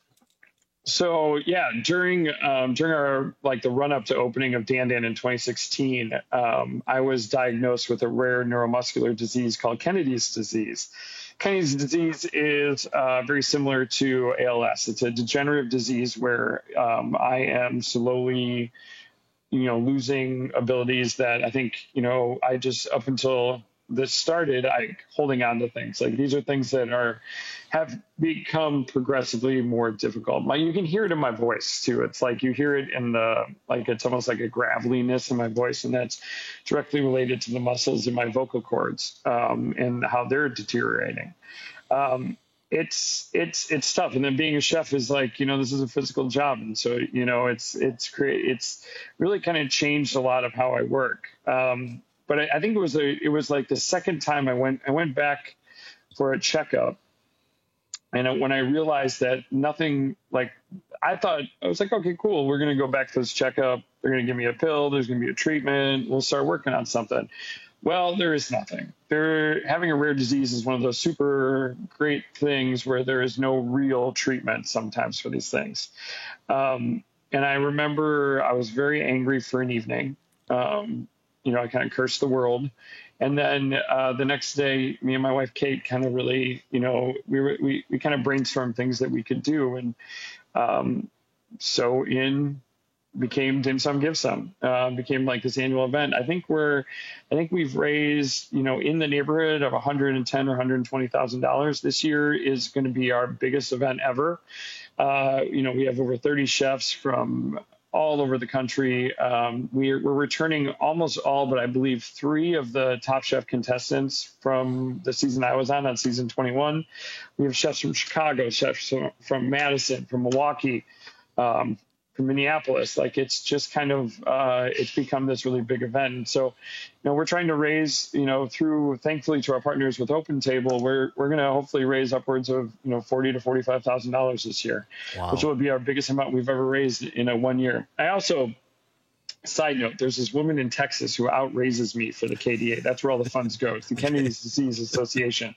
So yeah, during um, during our like the run up to opening of Dan Dan in twenty sixteen, um, I was diagnosed with a rare neuromuscular disease called Kennedy's disease. Kennedy's disease is uh, very similar to A L S. It's a degenerative disease where um, I am slowly, you know, losing abilities that I think, you know, I just up until this started, I holding on to things. Like these are things that are have become progressively more difficult. My, you can hear it in my voice too. It's like you hear it in the like it's almost like a graveliness in my voice, and that's directly related to the muscles in my vocal cords um, and how they're deteriorating. Um, it's it's it's tough, and then being a chef is like, you know, this is a physical job, and so you know it's it's great. It's really kind of changed a lot of how I work. Um, But I, I think it was a, it was like the second time I went I went back for a checkup, and when I realized that nothing, like I thought I was like, okay, cool, we're gonna go back to this checkup. They're gonna give me a pill. There's gonna be a treatment. We'll start working on something. Well, there is nothing. They're having a rare disease is one of those super great things where there is no real treatment sometimes for these things. Um, and I remember I was very angry for an evening. Um, You know, I kind of cursed the world. And then uh, the next day, me and my wife, Kate, kind of really, you know, we were, we, we kind of brainstormed things that we could do. And um, so in became Dim Sum Give Some, uh, became like this annual event. I think we're, I think we've raised, you know, in the neighborhood of one hundred ten thousand dollars or one hundred twenty thousand dollars. This year is going to be our biggest event ever. Uh, you know, we have over thirty chefs from all over the country. Um, we're, we're returning almost all, but I believe three of the Top Chef contestants from the season I was on, on season twenty-one. We have chefs from Chicago, chefs from, from Madison, from Milwaukee, um, from Minneapolis. Like it's just kind of, uh, it's become this really big event. And so, you know, we're trying to raise, you know, through, thankfully to our partners with Open Table, we're, we're going to hopefully raise upwards of, you know, forty to forty-five thousand dollars this year, Wow. which will be our biggest amount we've ever raised in a one year. I also, side note, there's this woman in Texas who outraises me for the K D A. That's where all the funds go. It's the Kennedy's Disease Association.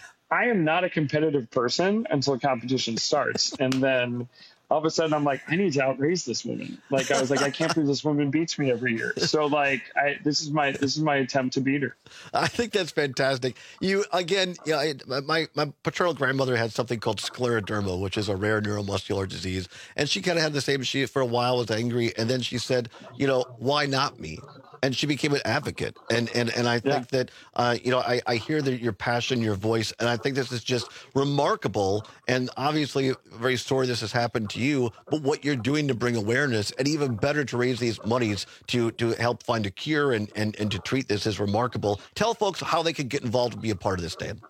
I am not a competitive person until competition starts. And then all of a sudden I'm like, I need to outraise this woman. Like I was like, I can't believe this woman beats me every year. So like, I, this is my, this is my attempt to beat her. I think that's fantastic. You again, yeah. I, my my paternal grandmother had something called scleroderma, which is a rare neuromuscular disease, and she kind of had the same. She for a while was angry, and then she said, you know, why not me? And she became an advocate. And and and I think yeah. that uh, you know, I I hear that your passion, your voice, and I think this is just remarkable. And obviously, very sorry this has happened to you, but what you're doing to bring awareness, and even better to raise these monies to to help find a cure and and and to treat this is remarkable. Tell folks how they can get involved and be a part of this, Dan.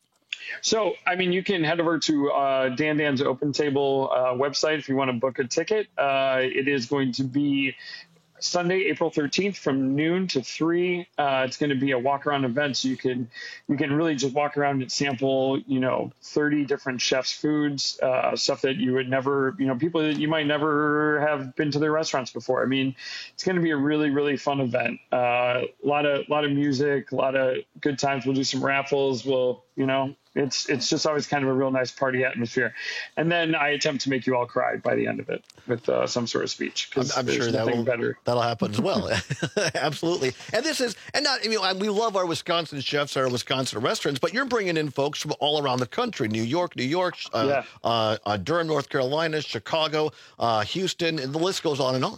So, I mean, you can head over to uh, Dan Dan's Open Table uh, website if you want to book a ticket. Uh, it is going to be Sunday, April thirteenth from noon to three. Uh, it's going to be a walk around event. So you can, you can really just walk around and sample, you know, thirty different chefs' foods, uh, stuff that you would never, you know, people that you might never have been to their restaurants before. I mean, it's going to be a really, really fun event. Uh, a lot of, lot of music, a lot of good times. We'll do some raffles. We'll, You know, it's it's just always kind of a real nice party atmosphere. And then I attempt to make you all cry by the end of it with uh, some sort of speech. I'm, I'm sure that will, better. that'll happen as well. Absolutely. And this is, and not, I mean, we love our Wisconsin chefs, our Wisconsin restaurants, but you're bringing in folks from all around the country, New York, New York, uh, yeah. uh, uh, Durham, North Carolina, Chicago, uh, Houston, and the list goes on and on.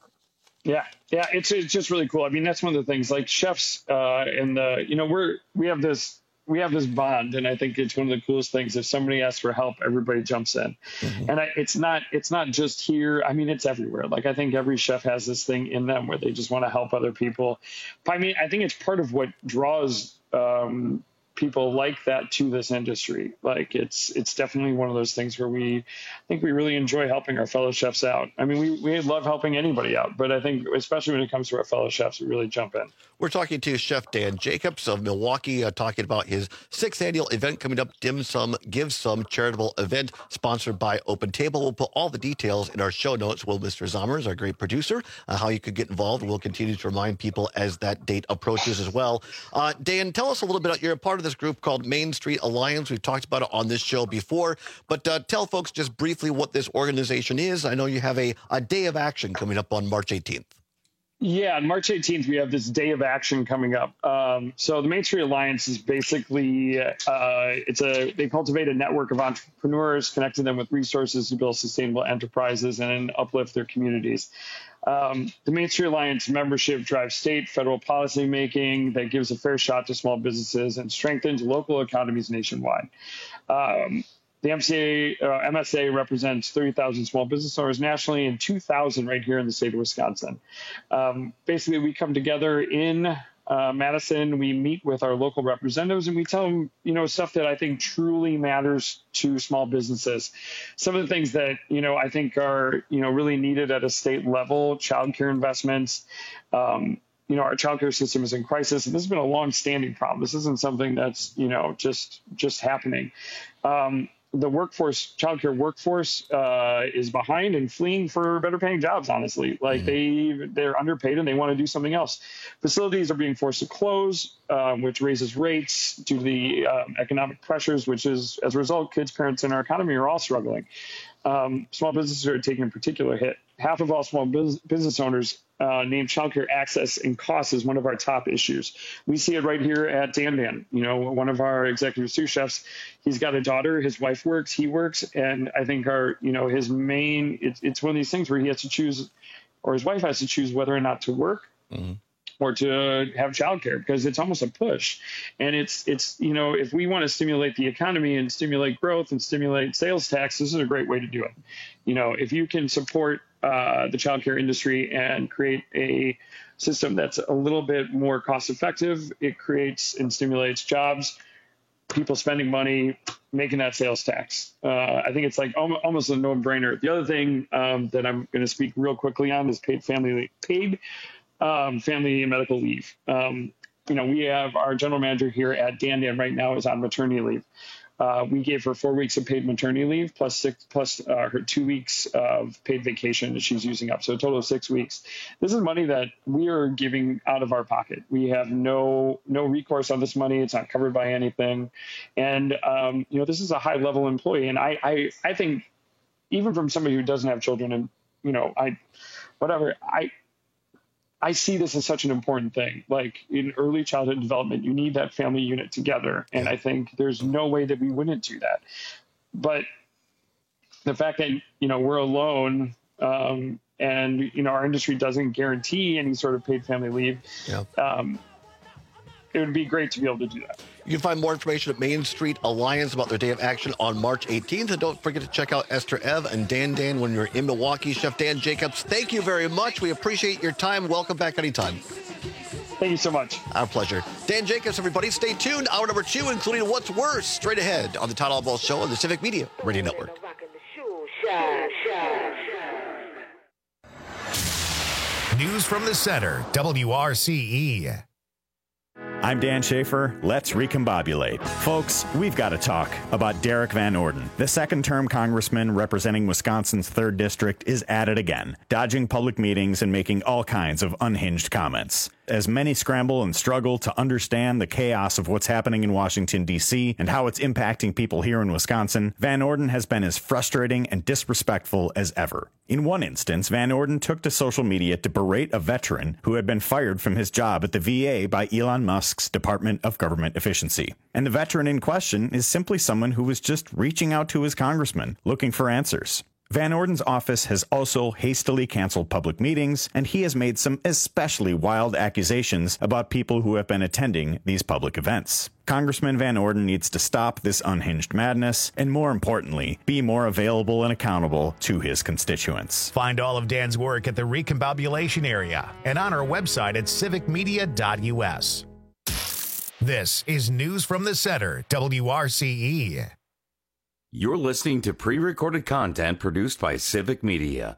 Yeah, yeah, it's it's just really cool. I mean, that's one of the things. Like chefs, uh, in the you know we're we have this we have this bond, and I think it's one of the coolest things. If somebody asks for help, everybody jumps in, mm-hmm. and I, it's not it's not just here. I mean, it's everywhere. Like I think every chef has this thing in them where they just want to help other people. I mean, I think it's part of what draws um, people like that to this industry. Like it's it's definitely one of those things where we I think we really enjoy helping our fellow chefs out. I mean, we, we love helping anybody out, but I think especially when it comes to our fellow chefs, we really jump in. We're talking to Chef Dan Jacobs of Milwaukee, uh, talking about his sixth annual event coming up, Dim Sum, Give Some charitable event sponsored by Open Table. We'll put all the details in our show notes. Will Mister Zommers, our great producer, uh, how you could get involved. We'll continue to remind people as that date approaches as well. Uh, Dan, tell us a little bit. You're a part of this group called Main Street Alliance. We've talked about it on this show before, but uh, tell folks just briefly what this organization is. I know you have a, a day of action coming up on March eighteenth. Yeah, on March eighteenth, we have this day of action coming up. Um, so the Main Street Alliance is basically, uh, it's a they cultivate a network of entrepreneurs, connecting them with resources to build sustainable enterprises and uplift their communities. Um, the Main Street Alliance membership drives state, federal policy making that gives a fair shot to small businesses and strengthens local economies nationwide. Um, The M C A, uh, M S A represents thirty thousand small business owners nationally and two thousand right here in the state of Wisconsin. Um, basically, we come together in uh, Madison. We meet with our local representatives and we tell them, you know, stuff that I think truly matters to small businesses. Some of the things that, you know, I think are, you know, really needed at a state level, childcare investments. Um, you know, our childcare system is in crisis, and this has been a long-standing problem. This isn't something that's, you know, just just happening. Um, The workforce, childcare workforce, uh, is behind and fleeing for better paying jobs, honestly. Like they, they're underpaid and they want to do something else. Facilities are being forced to close, um, which raises rates due to the um, economic pressures, which is, as a result, kids, parents, and our economy are all struggling. Um, small businesses are taking a particular hit. Half of all small bus- business owners uh, name childcare access and cost as one of our top issues. We see it right here at Dan Dan. You know, one of our executive sous chefs, he's got a daughter, his wife works, he works, and I think our, you know, his main, it's, it's one of these things where he has to choose, or his wife has to choose whether or not to work. Mm-hmm. Or to have childcare, because it's almost a push. And it's, it's you know, if we want to stimulate the economy and stimulate growth and stimulate sales tax, this is a great way to do it. You know, if you can support uh, the childcare industry and create a system that's a little bit more cost effective, it creates and stimulates jobs, people spending money, making that sales tax. Uh, I think it's like almost a no-brainer. The other thing um, that I'm going to speak real quickly on is paid family paid Um, family and medical leave. Um, you know, we have our general manager here at Dan Dan right now is on maternity leave. Uh, we gave her four weeks of paid maternity leave plus six plus uh, her two weeks of paid vacation that she's using up. So a total of six weeks. This is money that we are giving out of our pocket. We have no no recourse on this money. It's not covered by anything. And um, you know, this is a high level employee. And I, I I think even from somebody who doesn't have children and you know I whatever I. I see this as such an important thing. Like in early childhood development, you need that family unit together. And I think there's no way that we wouldn't do that. But the fact that, you know, we're alone um, and, you know, our industry doesn't guarantee any sort of paid family leave, yeah. um, it would be great to be able to do that. You can find more information at Main Street Alliance about their day of action on March eighteenth. And don't forget to check out Esther Ev and Dan Dan when you're in Milwaukee. Chef Dan Jacobs, thank you very much. We appreciate your time. Welcome back anytime. Thank you so much. Our pleasure. Dan Jacobs, everybody. Stay tuned. Hour number two, including What's Worse, straight ahead on the Todd Albaugh Show on the Civic Media Radio Network. News from the Center, W R C E. I'm Dan Schaefer. Let's recombobulate. Folks, we've got to talk about Derek Van Orden. The second-term congressman representing Wisconsin's third District is at it again, dodging public meetings and making all kinds of unhinged comments. As many scramble and struggle to understand the chaos of what's happening in Washington, D C, and how it's impacting people here in Wisconsin, Van Orden has been as frustrating and disrespectful as ever. In one instance, Van Orden took to social media to berate a veteran who had been fired from his job at the V A by Elon Musk's Department of Government Efficiency. And the veteran in question is simply someone who was just reaching out to his congressman, looking for answers. Van Orden's office has also hastily canceled public meetings, and he has made some especially wild accusations about people who have been attending these public events. Congressman Van Orden needs to stop this unhinged madness, and more importantly, be more available and accountable to his constituents. Find all of Dan's work at the Recombobulation Area and on our website at civic media dot u s. This is News from the Center, W R C E. You're listening to pre-recorded content produced by Civic Media.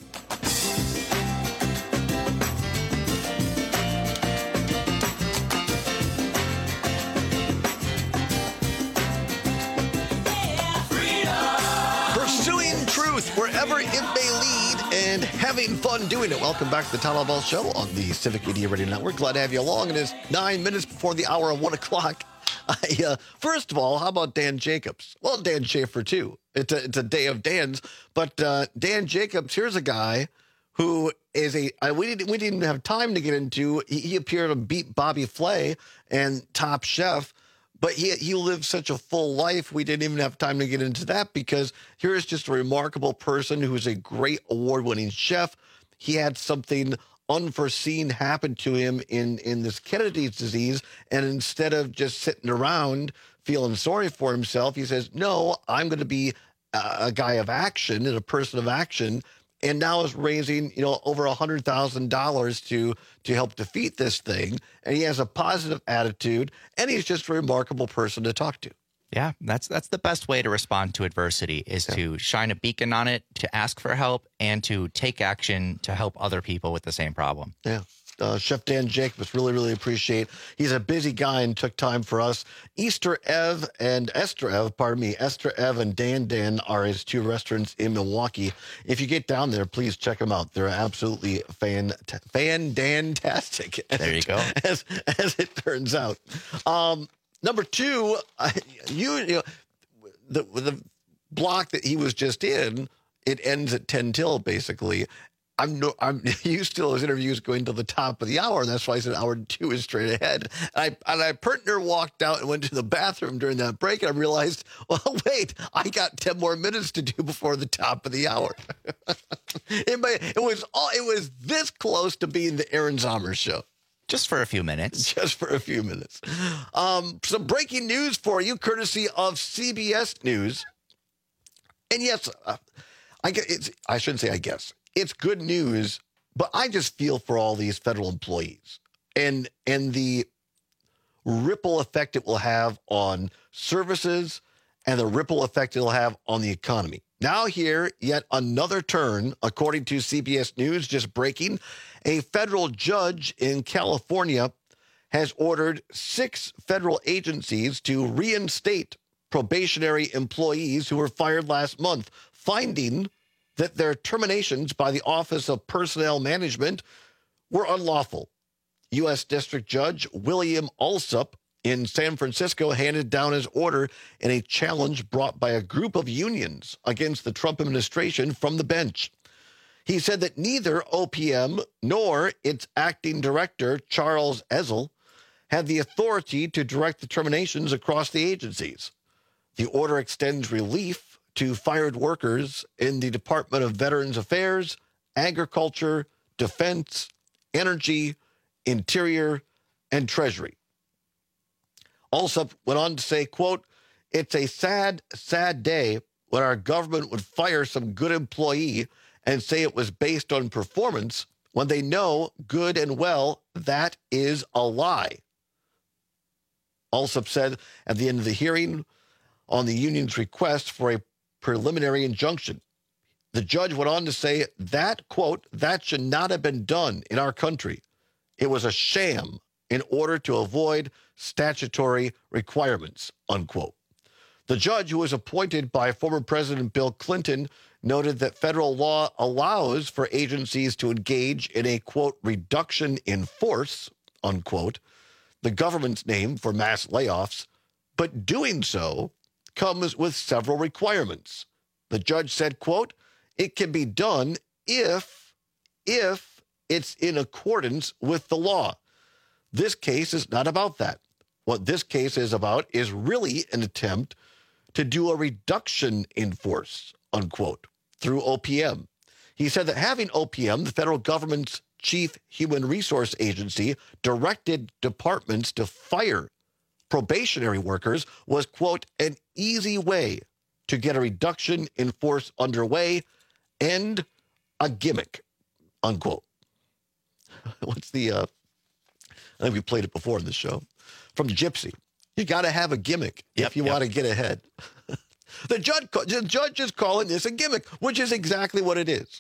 Pursuing truth wherever it may lead and having fun doing it. Welcome back to the Town Hall Ball Show on the Civic Media Radio Network. Glad to have you along. It is nine minutes before the hour of one o'clock. I, uh, first of all, how about Dan Jacobs? Well, Dan Schaefer, too. It's a, it's a day of Dan's. But uh, Dan Jacobs, here's a guy who is a, I, we, didn't, we didn't have time to get into. He, he appeared on Beat Bobby Flay and Top Chef, but he, he lived such a full life, we didn't even have time to get into that because here's just a remarkable person who's a great award-winning chef. He had something unforeseen happened to him in, in this Kennedy's disease. And instead of just sitting around feeling sorry for himself, he says, no, I'm going to be a, a guy of action and a person of action. And now is raising, you know, over one hundred thousand dollars to to help defeat this thing. And he has a positive attitude, and he's just a remarkable person to talk to. Yeah, that's that's the best way to respond to adversity is yeah. to shine a beacon on it, to ask for help, and to take action to help other people with the same problem. Yeah. Uh, Chef Dan Jacobs, really, really appreciate. He's a busy guy and took time for us. Easter Ev and Esther Ev, pardon me, Esther Ev and Dan Dan are his two restaurants in Milwaukee. If you get down there, please check them out. They're absolutely fan, fan-dan-tastic. There you go. As, as it turns out. Um, number two, I, you, you know, the, the block that he was just in, it ends at ten till, basically. I'm no, I'm used to those interviews going to the top of the hour. That's why I said hour two is straight ahead. And I, and I partner walked out and went to the bathroom during that break, and I realized, well, wait, I got ten more minutes to do before the top of the hour. it, may, it was all, it was this close to being the Aaron Zomer show. Just for a few minutes. Just for a few minutes. Um, some breaking news for you, courtesy of C B S News. And yes, uh, I guess it's, I shouldn't say I guess. It's good news, but I just feel for all these federal employees and and the ripple effect it will have on services and the ripple effect it'll have on the economy. Now here, yet another turn, according to C B S News, just breaking. A federal judge in California has ordered six federal agencies to reinstate probationary employees who were fired last month, finding that their terminations by the Office of Personnel Management were unlawful. U S District Judge William Alsup in San Francisco handed down his order in a challenge brought by a group of unions against the Trump administration from the bench. He said that neither O P M nor its acting director, Charles Ezel, had the authority to direct the terminations across the agencies. The order extends relief to fired workers in the Department of Veterans Affairs, Agriculture, Defense, Energy, Interior, and Treasury. Also went on to say, quote, it's a sad, sad day when our government would fire some good employee and say it was based on performance when they know good and well that is a lie. Alsup said at the end of the hearing on the union's request for a preliminary injunction. The judge went on to say that, quote, that should not have been done in our country. It was a sham in order to avoid statutory requirements, unquote. The judge, who was appointed by former President Bill Clinton, noted that federal law allows for agencies to engage in a, quote, reduction in force, unquote, the government's name for mass layoffs, but doing so comes with several requirements. The judge said, quote, it can be done if, if it's in accordance with the law. This case is not about that. What this case is about is really an attempt to do a reduction in force, unquote, through O P M. He said that having O P M, the federal government's chief human resource agency, directed departments to fire probationary workers was, quote, an easy way to get a reduction in force underway and a gimmick, unquote. What's the, uh, I think we played it before in this show, from Gypsy. You got to have a gimmick yep, if you yep. want to get ahead. the, judge, the judge is calling this a gimmick, which is exactly what it is.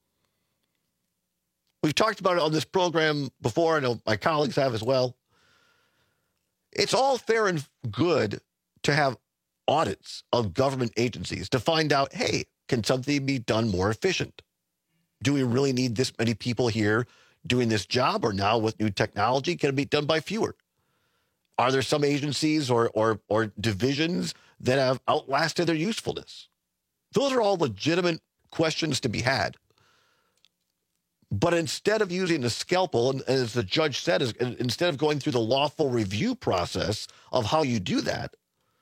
We've talked about it on this program before. I know my colleagues have as well. It's all fair and good to have audits of government agencies to find out, hey, can something be done more efficient? Do we really need this many people here doing this job? Or now with new technology, can it be done by fewer? Are there some agencies or, or, or divisions that have outlasted their usefulness? Those are all legitimate questions to be had. But instead of using a scalpel, and as the judge said, is, instead of going through the lawful review process of how you do that,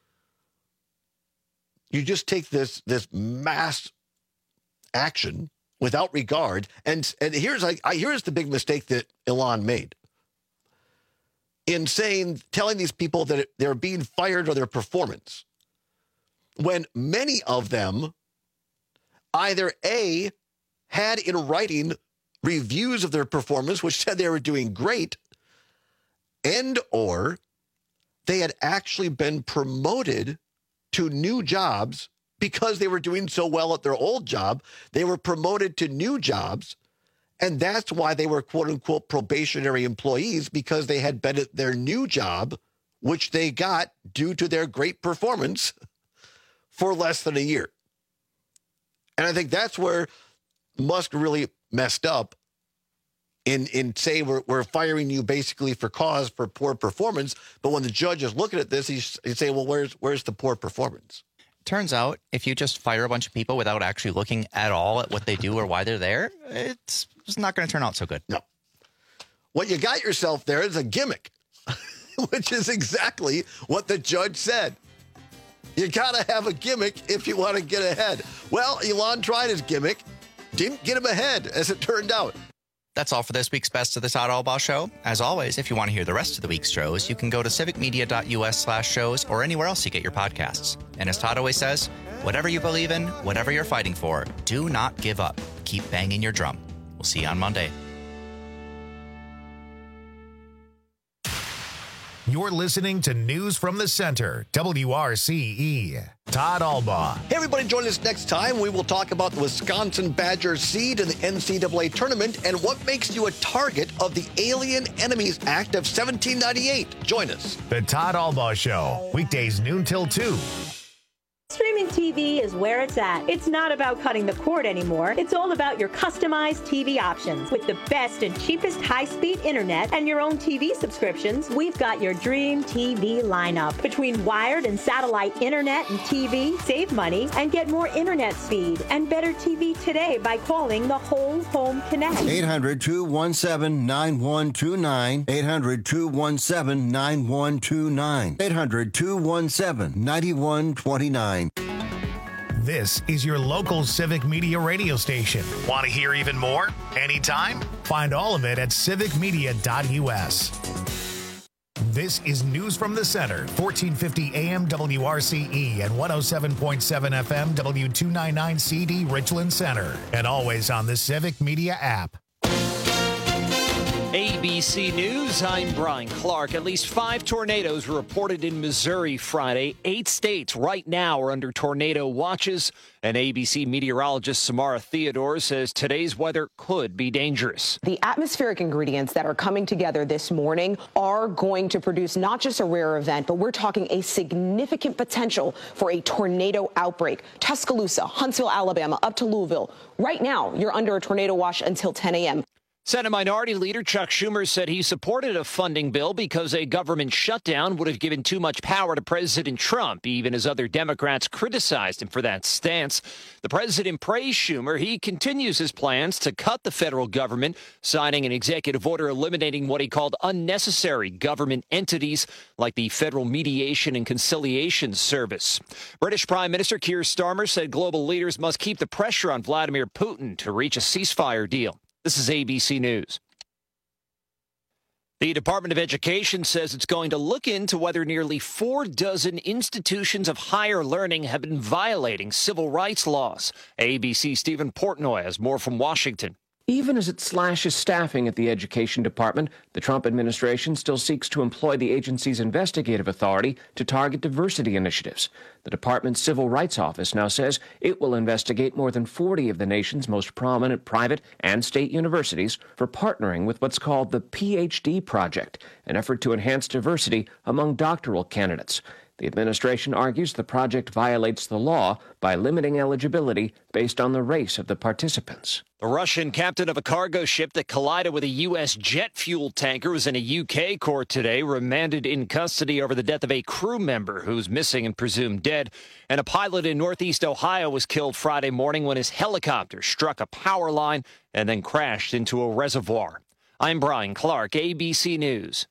you just take this, this mass action without regard. And, and here's, like, here's the big mistake that Elon made. In saying, telling these people that they're being fired for their performance, when many of them either A, had in writing reviews of their performance, which said they were doing great, and or they had actually been promoted to new jobs because they were doing so well at their old job. They were promoted to new jobs, and that's why they were, quote unquote, probationary employees, because they had been at their new job, which they got due to their great performance, for less than a year. And I think that's where Musk really messed up in, in say we're, we're firing you basically for cause for poor performance. But when the judge is looking at this, he's, he'd say, well, where's where's the poor performance? Turns out if you just fire a bunch of people without actually looking at all at what they do or why they're there, it's, it's not going to turn out so good. No. What you got yourself there is a gimmick, which is exactly what the judge said. You got to have a gimmick if you want to get ahead. Well, Elon tried his gimmick. Didn't get him ahead, as it turned out. That's all for this week's Best of the Todd Albaugh Show. As always, if you want to hear the rest of the week's shows, you can go to civicmedia.us slash shows or anywhere else you get your podcasts. And as Todd always says, whatever you believe in, whatever you're fighting for, do not give up. Keep banging your drum. We'll see you on Monday. You're listening to News from the Center, W R C E. Todd Albaugh. Hey, everybody, join us next time. We will talk about the Wisconsin Badgers seed in the N C double A tournament and what makes you a target of the Alien Enemies Act of seventeen ninety-eight. Join us. The Todd Albaugh Show, weekdays noon till two. Streaming T V is where it's at. It's not about cutting the cord anymore. It's all about your customized T V options. With the best and cheapest high-speed internet and your own T V subscriptions, we've got your dream T V lineup. Between wired and satellite internet and T V, save money and get more internet speed and better T V today by calling the Whole Home Connect. eight hundred, two one seven, nine one two nine. eight hundred, two one seven, nine one two nine. eight hundred, two one seven, nine one two nine. This is your local Civic Media radio station. Want to hear even more? Anytime? Find all of it at civic media dot U S. This is News from the Center, fourteen fifty A M W R C E and one oh seven point seven F M W two ninety-nine C D Richland Center. And always on the Civic Media app. A B C News, I'm Brian Clark. At least five tornadoes were reported in Missouri Friday. Eight states right now are under tornado watches. And A B C meteorologist Samara Theodore says today's weather could be dangerous. The atmospheric ingredients that are coming together this morning are going to produce not just a rare event, but we're talking a significant potential for a tornado outbreak. Tuscaloosa, Huntsville, Alabama, up to Louisville. Right now, you're under a tornado watch until ten a.m. Senate Minority Leader Chuck Schumer said he supported a funding bill because a government shutdown would have given too much power to President Trump, even as other Democrats criticized him for that stance. The president praised Schumer. He continues his plans to cut the federal government, signing an executive order eliminating what he called unnecessary government entities like the Federal Mediation and Conciliation Service. British Prime Minister Keir Starmer said global leaders must keep the pressure on Vladimir Putin to reach a ceasefire deal. This is A B C News. The Department of Education says it's going to look into whether nearly four dozen institutions of higher learning have been violating civil rights laws. A B C's Stephen Portnoy has more from Washington. Even as it slashes staffing at the Education Department, the Trump administration still seeks to employ the agency's investigative authority to target diversity initiatives. The department's Civil Rights Office now says it will investigate more than forty of the nation's most prominent private and state universities for partnering with what's called the P H D Project, an effort to enhance diversity among doctoral candidates. The administration argues the project violates the law by limiting eligibility based on the race of the participants. The Russian captain of a cargo ship that collided with a U S jet fuel tanker was in a U K court today, remanded in custody over the death of a crew member who's missing and presumed dead. And a pilot in Northeast Ohio was killed Friday morning when his helicopter struck a power line and then crashed into a reservoir. I'm Brian Clark, A B C News.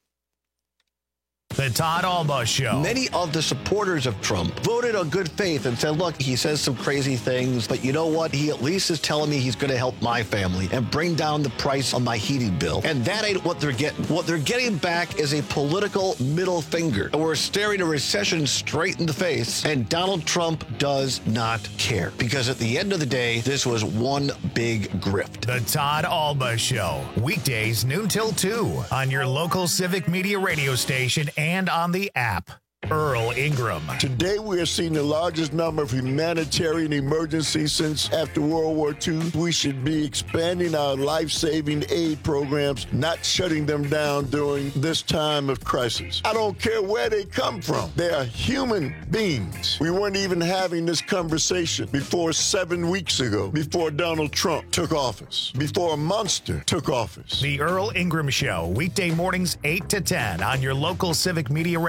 The Todd Alba Show. Many of the supporters of Trump voted on good faith and said, look, he says some crazy things, but you know what? He at least is telling me he's going to help my family and bring down the price on my heating bill. And that ain't what they're getting. What they're getting back is a political middle finger. And we're staring a recession straight in the face. And Donald Trump does not care. Because at the end of the day, this was one big grift. The Todd Alba Show. Weekdays, noon till two on your local Civic Media radio station and on the app. Earl Ingram. Today we are seeing the largest number of humanitarian emergencies since after World War Two. We should be expanding our life-saving aid programs, not shutting them down during this time of crisis. I don't care where they come from. They are human beings. We weren't even having this conversation before seven weeks ago, before Donald Trump took office, before a monster took office. The Earl Ingram Show, weekday mornings eight to ten on your local Civic Media radio